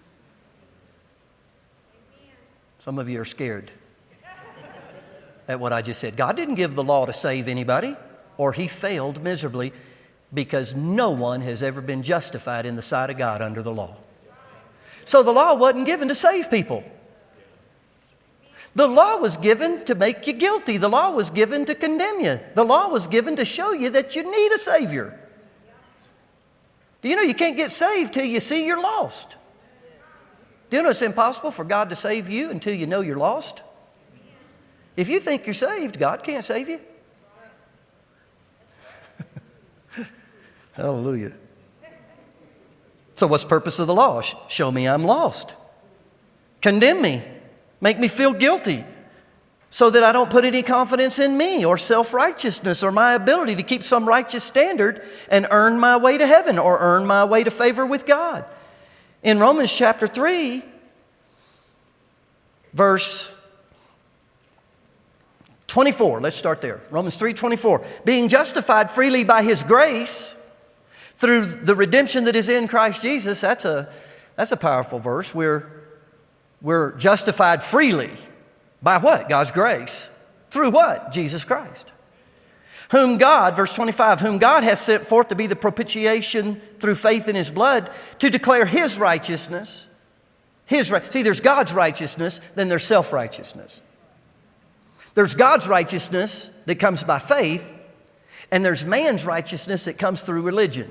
Some of you are scared at what I just said. God didn't give the law to save anybody, or He failed miserably, because no one has ever been justified in the sight of God under the law. So the law wasn't given to save people. The law was given to make you guilty. The law was given to condemn you. The law was given to show you that you need a Savior. Do you know you can't get saved till you see you're lost? Do you know it's impossible for God to save you until you know you're lost? If you think you're saved, God can't save you. Hallelujah. So what's the purpose of the law? Show me I'm lost. Condemn me. Make me feel guilty so that I don't put any confidence in me or self-righteousness or my ability to keep some righteous standard and earn my way to heaven or earn my way to favor with God. In Romans chapter 3, verse 24, let's start there. Romans 3:24. Being justified freely by His grace through the redemption that is in Christ Jesus. That's a powerful verse. We're justified freely. By what? God's grace. Through what? Jesus Christ. Whom God, verse 25, whom God hath sent forth to be the propitiation through faith in His blood, to declare His righteousness. See, there's God's righteousness, then there's self-righteousness. There's God's righteousness that comes by faith, and there's man's righteousness that comes through religion.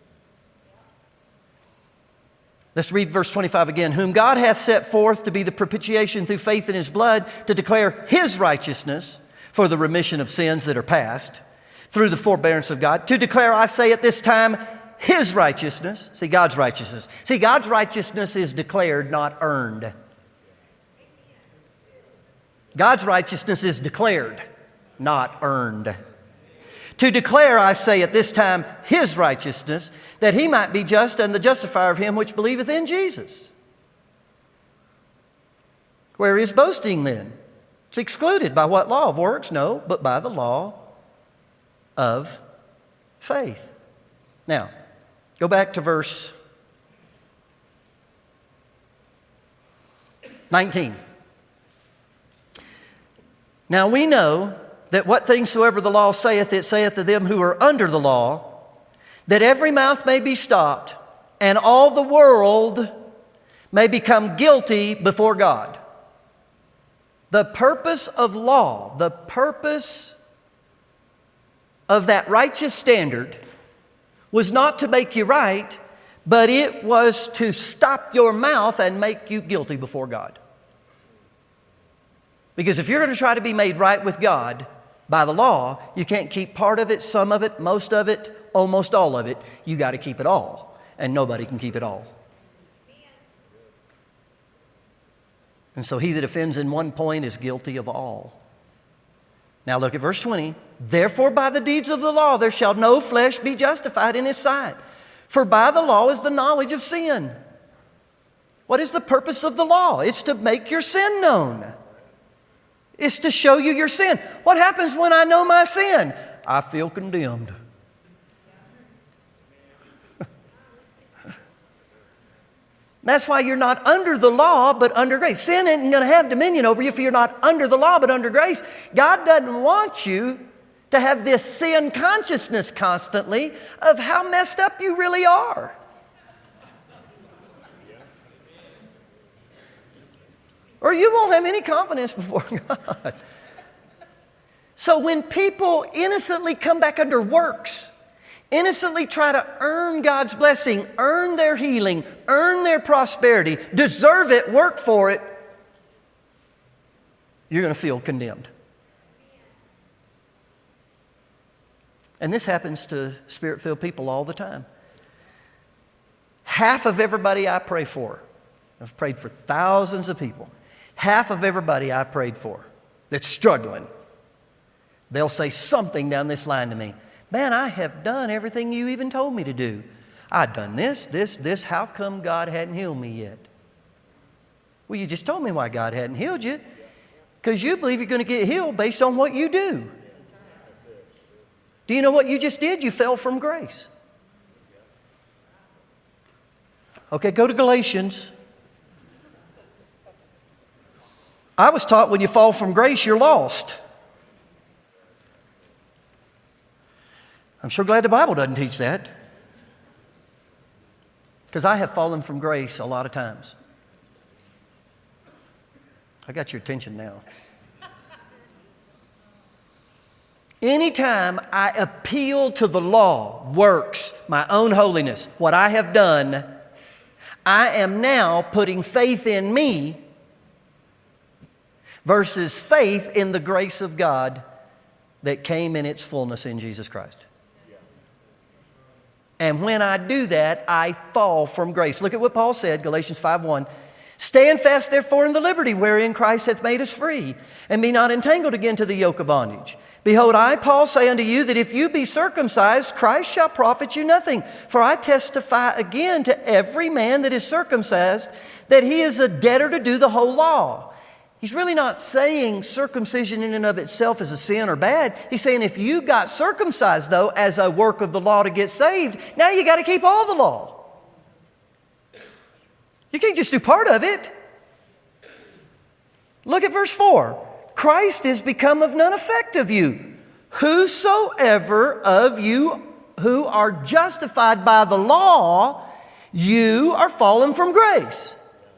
Let's read verse 25 again. Whom God hath set forth to be the propitiation through faith in His blood, to declare His righteousness for the remission of sins that are past, through the forbearance of God. To declare, I say at this time, His righteousness. See, God's righteousness. See, God's righteousness is declared, not earned. God's righteousness is declared, not earned. To declare, I say at this time, His righteousness, that He might be just and the justifier of him which believeth in Jesus. Where is boasting then? It's excluded. By what law of works? No, but by the law of faith. Now, go back to verse 19. Now we know that what things soever the law saith, it saith to them who are under the law, that every mouth may be stopped, and all the world may become guilty before God. The purpose of law, the purpose of that righteous standard was not to make you right, but it was to stop your mouth and make you guilty before God. Because if you're going to try to be made right with God by the law, you can't keep part of it, some of it, most of it, almost all of it. You got to keep it all. And nobody can keep it all. And so he that offends in one point is guilty of all. Now look at verse 20. Therefore by the deeds of the law there shall no flesh be justified in his sight. For by the law is the knowledge of sin. What is the purpose of the law? It's to make your sin known. It's to show you your sin. What happens when I know my sin? I feel condemned. That's why you're not under the law, but under grace. Sin isn't going to have dominion over you if you're not under the law, but under grace. God doesn't want you to have this sin consciousness constantly of how messed up you really are. Or you won't have any confidence before God. So when people innocently come back under works, innocently try to earn God's blessing, earn their healing, earn their prosperity, deserve it, work for it, you're going to feel condemned. And this happens to Spirit-filled people all the time. Half of everybody I pray for, I've prayed for thousands of people, half of everybody I prayed for that's struggling, they'll say something down this line to me. Man, I have done everything you even told me to do. I've done this. How come God hadn't healed me yet? Well, you just told me why God hadn't healed you. Because you believe you're going to get healed based on what you do. Do you know what you just did? You fell from grace. Okay, go to Galatians. I was taught when you fall from grace, you're lost. I'm sure glad the Bible doesn't teach that. Because I have fallen from grace a lot of times. I got your attention now. Anytime I appeal to the law, works, my own holiness, what I have done, I am now putting faith in me versus faith in the grace of God that came in its fullness in Jesus Christ. And when I do that, I fall from grace. Look at what Paul said, Galatians 5:1. Stand fast, therefore, in the liberty wherein Christ hath made us free, and be not entangled again to the yoke of bondage. Behold, I, Paul, say unto you that if you be circumcised, Christ shall profit you nothing. For I testify again to every man that is circumcised that he is a debtor to do the whole law. He's really not saying circumcision in and of itself is a sin or bad. He's saying if you got circumcised, though, as a work of the law to get saved, now you got to keep all the law. You can't just do part of it. Look at verse 4. Christ is become of none effect of you. Whosoever of you who are justified by the law, you are fallen from grace.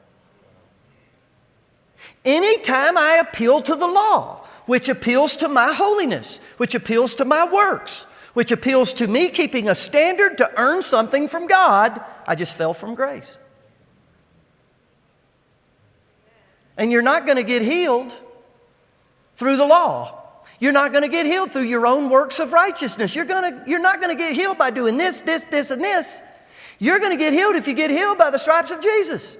Anytime I appeal to the law, which appeals to my holiness, which appeals to my works, which appeals to me keeping a standard to earn something from God, I just fell from grace. And you're not going to get healed through the law. You're not going to get healed through your own works of righteousness. You're not going to get healed by doing this, this, this, and this. You're going to get healed if you get healed by the stripes of Jesus.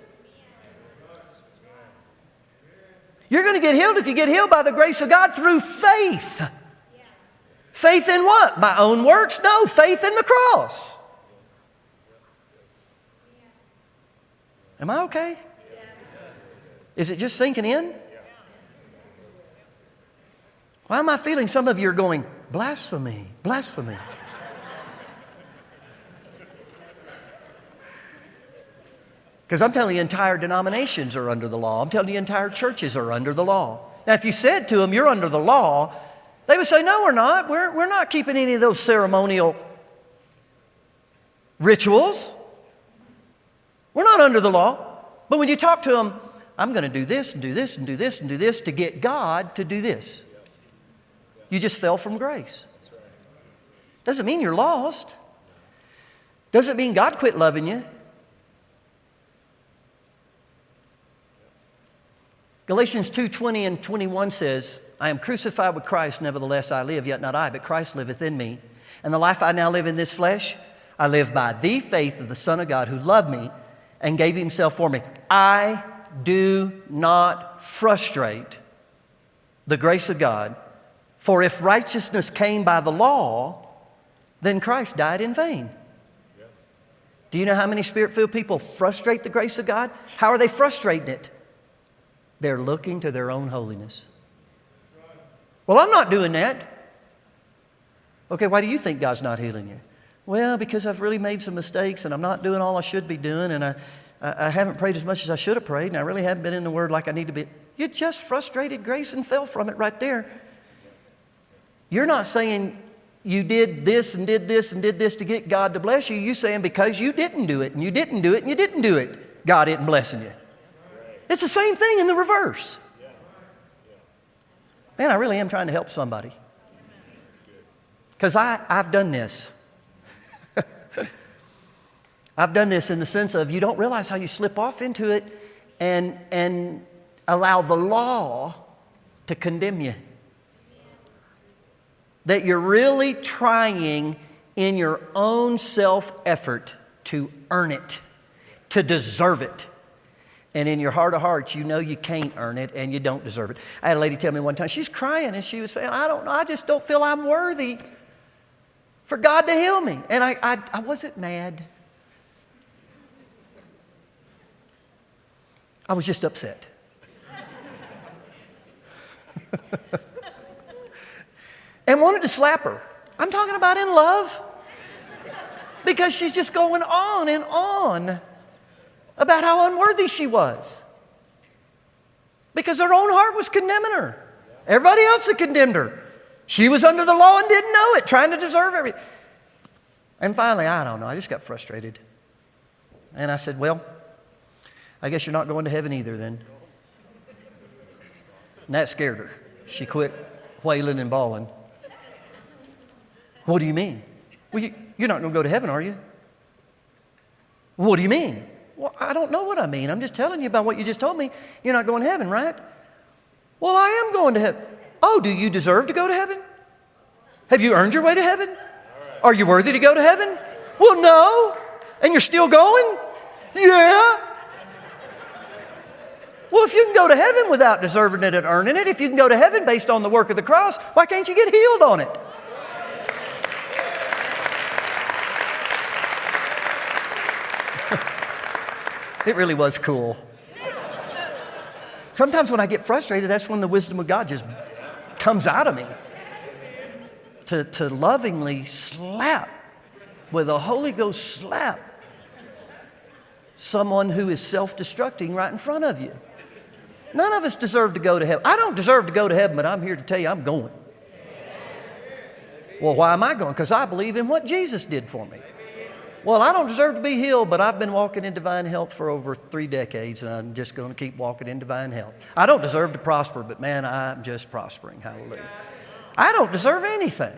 You're going to get healed if you get healed by the grace of God through faith. Faith in what? My own works? No, faith in the cross. Am I okay? Is it just sinking in? Why am I feeling some of you are going, blasphemy, blasphemy? Because I'm telling you, entire denominations are under the law. I'm telling you, entire churches are under the law. Now, if you said to them, you're under the law, they would say, no, we're not. We're not keeping any of those ceremonial rituals. We're not under the law. But when you talk to them, I'm going to do this and do this and do this and do this to get God to do this. You just fell from grace. Doesn't mean you're lost. Doesn't mean God quit loving you. Galatians 2:20 and 21 says, I am crucified with Christ, nevertheless I live, yet not I, but Christ liveth in me. And the life I now live in this flesh, I live by the faith of the Son of God who loved me and gave himself for me. I do not frustrate the grace of God, for if righteousness came by the law, then Christ died in vain. Do you know how many Spirit-filled people frustrate the grace of God? How are they frustrating it? They're looking to their own holiness. Well, I'm not doing that. Okay, why do you think God's not healing you? Well, because I've really made some mistakes and I'm not doing all I should be doing and I haven't prayed as much as I should have prayed and I really haven't been in the Word like I need to be. You just frustrated grace and fell from it right there. You're not saying you did this and did this and did this to get God to bless you. You're saying because you didn't do it and you didn't do it and you didn't do it, God isn't blessing you. It's the same thing in the reverse. Man, I really am trying to help somebody. Because I've done this. I've done this in the sense of you don't realize how you slip off into it and allow the law to condemn you. That you're really trying in your own self-effort to earn it, to deserve it. And in your heart of hearts, you know you can't earn it and you don't deserve it. I had a lady tell me one time, she's crying and she was saying, I don't know, I just don't feel I'm worthy for God to heal me. And I wasn't mad. I was just upset. And wanted to slap her. I'm talking about in love. Because she's just going on and on about how unworthy she was. Because her own heart was condemning her. Everybody else had condemned her. She was under the law and didn't know it, trying to deserve everything. And finally, I don't know, I just got frustrated. And I said, well, I guess you're not going to heaven either then. And that scared her. She quit wailing and bawling. What do you mean? Well, you're not going to go to heaven, are you? What do you mean? Well, I don't know what I mean. I'm just telling you about what you just told me. You're not going to heaven, right? Well, I am going to heaven. Oh, do you deserve to go to heaven? Have you earned your way to heaven? Are you worthy to go to heaven? Well, no. And you're still going? Yeah. Well, if you can go to heaven without deserving it and earning it, if you can go to heaven based on the work of the cross, why can't you get healed on it? It really was cool. Sometimes when I get frustrated, that's when the wisdom of God just comes out of me. To lovingly slap, with a Holy Ghost slap, someone who is self-destructing right in front of you. None of us deserve to go to heaven. I don't deserve to go to heaven, but I'm here to tell you I'm going. Well, why am I going? Because I believe in what Jesus did for me. Well, I don't deserve to be healed, but I've been walking in divine health for over 3 decades, and I'm just going to keep walking in divine health. I don't deserve to prosper, but man, I'm just prospering. Hallelujah. I don't deserve anything.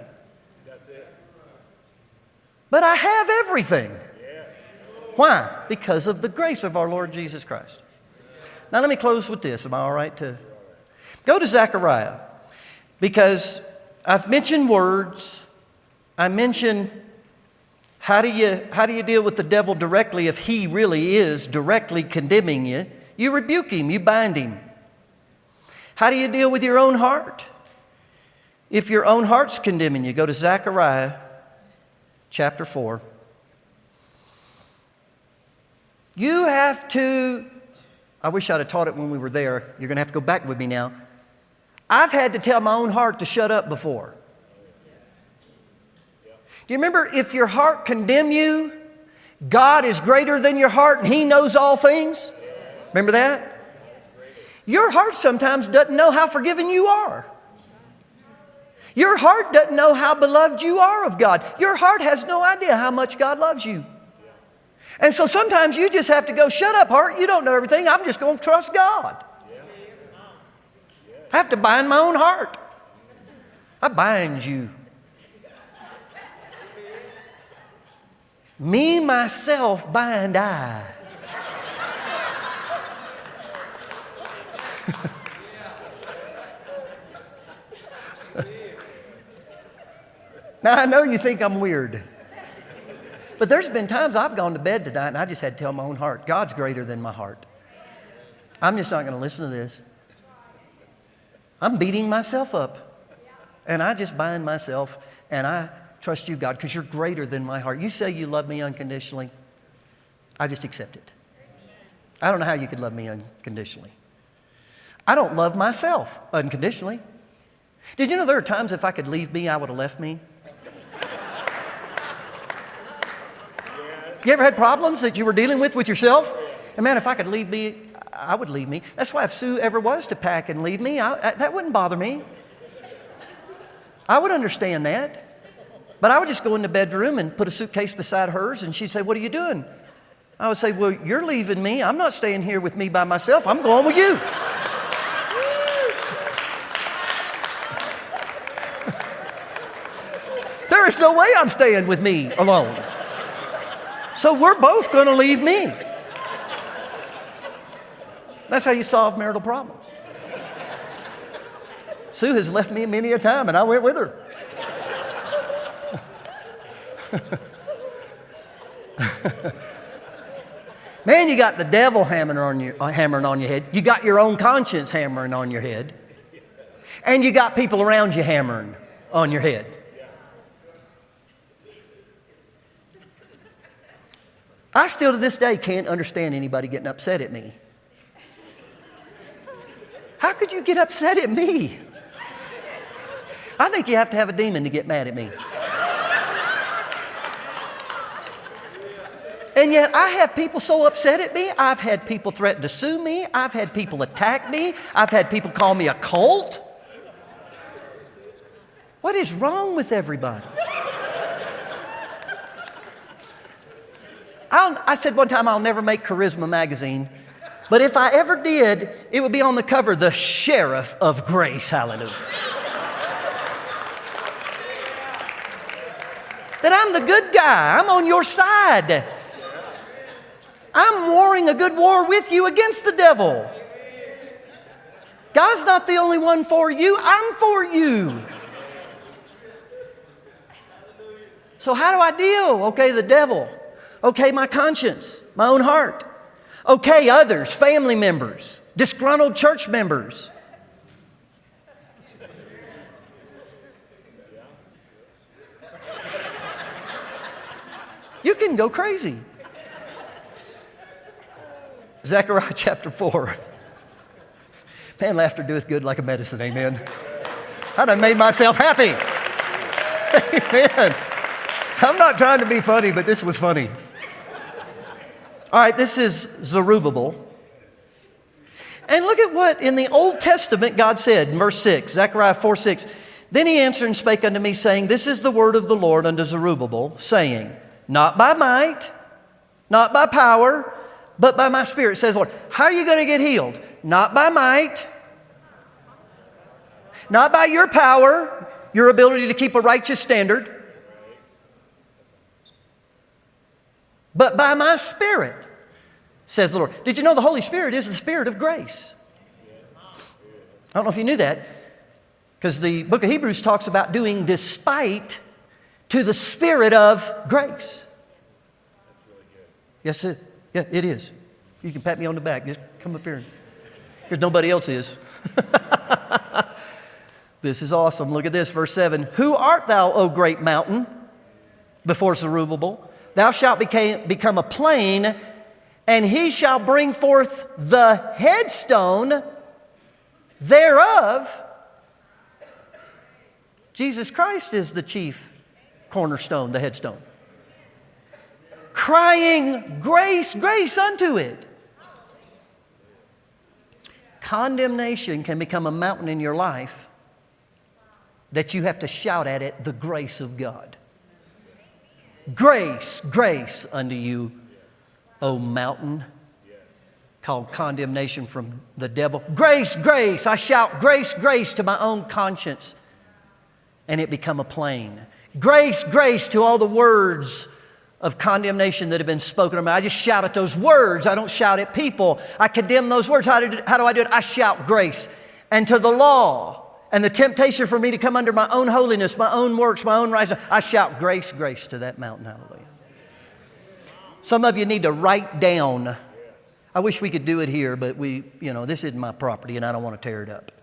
But I have everything. Why? Because of the grace of our Lord Jesus Christ. Now let me close with this. Am I all right to go to Zechariah? Because I've mentioned words. I mentioned how do you deal with the devil directly if he really is directly condemning you? You rebuke him. You bind him. How do you deal with your own heart? If your own heart's condemning you, go to Zechariah chapter 4. You have to, I wish I'd have taught it when we were there. You're going to have to go back with me now. I've had to tell my own heart to shut up before. Do you remember, if your heart condemn you, God is greater than your heart and He knows all things? Remember that? Your heart sometimes doesn't know how forgiven you are. Your heart doesn't know how beloved you are of God. Your heart has no idea how much God loves you. And so sometimes you just have to go, shut up, heart. You don't know everything. I'm just going to trust God. I have to bind my own heart. I bind you. Me, myself, bind I. Now, I know you think I'm weird. But there's been times I've gone to bed tonight and I just had to tell my own heart, God's greater than my heart. I'm just not going to listen to this. I'm beating myself up. And I just bind myself and I trust you, God, because you're greater than my heart. You say you love me unconditionally. I just accept it. I don't know how you could love me unconditionally. I don't love myself unconditionally. Did you know there are times if I could leave me, I would have left me? You ever had problems that you were dealing with yourself? And man, if I could leave me, I would leave me. That's why if Sue ever was to pack and leave me, that wouldn't bother me. I would understand that. But I would just go in the bedroom and put a suitcase beside hers, and she'd say, what are you doing? I would say, well, you're leaving me. I'm not staying here with me by myself. I'm going with you. There is no way I'm staying with me alone. So we're both going to leave me. That's how you solve marital problems. Sue has left me many a time, and I went with her. Man, you got the devil hammering on your head. You got your own conscience hammering on your head. And you got people around you hammering on your head. I still to this day can't understand anybody getting upset at me. How could you get upset at me? I think you have to have a demon to get mad at me. And yet I have people so upset at me. I've had people threaten to sue me. I've had people attack me. I've had people call me a cult. What is wrong with everybody? I said one time I'll never make Charisma magazine, but if I ever did, it would be on the cover, the Sheriff of Grace. Hallelujah. That I'm the good guy. I'm on your side. I'm warring a good war with you against the devil. God's not the only one for you. I'm for you. So how do I deal? Okay, the devil. Okay, my conscience, my own heart. Okay, others, family members, disgruntled church members. You can go crazy. Zechariah chapter 4. Man, laughter doeth good like a medicine, amen. I done made myself happy. Amen. I'm not trying to be funny, but this was funny. All right, this is Zerubbabel. And look at what in the Old Testament God said in verse 6, Zechariah 4:6. Then he answered and spake unto me, saying, This is the word of the Lord unto Zerubbabel, saying, Not by might, not by power, but by my Spirit, says the Lord. How are you going to get healed? Not by might, not by your power, your ability to keep a righteous standard, but by my Spirit, says the Lord. Did you know the Holy Spirit is the Spirit of grace? I don't know if you knew that, because the book of Hebrews talks about doing despite to the Spirit of grace. Yes, it is. You can pat me on the back. Just come up here, because nobody else is. This is awesome. Look at this, verse 7. Who art thou, O great mountain? Before Zerubbabel. Thou shalt become a plain, and he shall bring forth the headstone thereof. Jesus Christ is the chief cornerstone, the headstone. Crying, grace, grace unto it. Condemnation can become a mountain in your life that you have to shout at it, the grace of God. Grace, grace unto you, O mountain, called condemnation from the devil. Grace, grace. I shout grace, grace to my own conscience, and it become a plain. Grace, grace to all the words of condemnation that have been spoken of me. I just shout at those words. I don't shout at people. I condemn those words. How do I do it? I shout grace. And to the law and the temptation for me to come under my own holiness, my own works, my own righteousness, I shout grace, grace to that mountain. Hallelujah. Some of you need to write down. I wish we could do it here, but this isn't my property and I don't want to tear it up.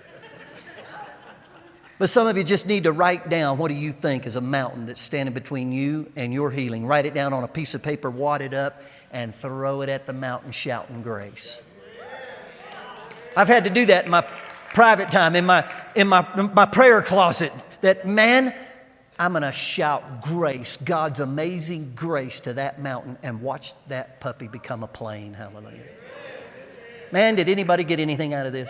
But some of you just need to write down, what do you think is a mountain that's standing between you and your healing? Write it down on a piece of paper, wad it up, and throw it at the mountain shouting grace. I've had to do that in my private time, in my prayer closet, that, man, I'm going to shout grace, God's amazing grace to that mountain, and watch that puppy become a plain. Hallelujah. Man, did anybody get anything out of this?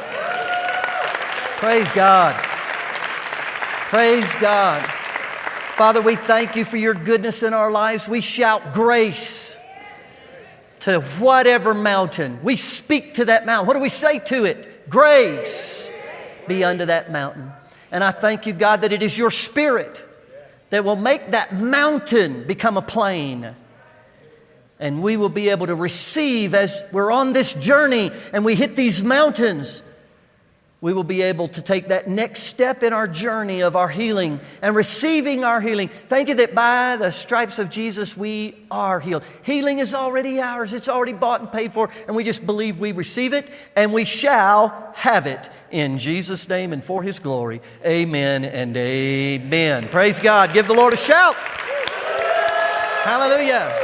Praise God. Praise God. Father, we thank you for your goodness in our lives. We shout grace to whatever mountain. We speak to that mountain. What do we say to it? Grace be unto that mountain. And I thank you, God, that it is your Spirit that will make that mountain become a plain. And we will be able to receive as we're on this journey and we hit these mountains. We will be able to take that next step in our journey of our healing and receiving our healing. Thank you that by the stripes of Jesus we are healed. Healing is already ours. It's already bought and paid for. And we just believe we receive it and we shall have it in Jesus' name and for His glory. Amen and amen. Praise God. Give the Lord a shout. Hallelujah.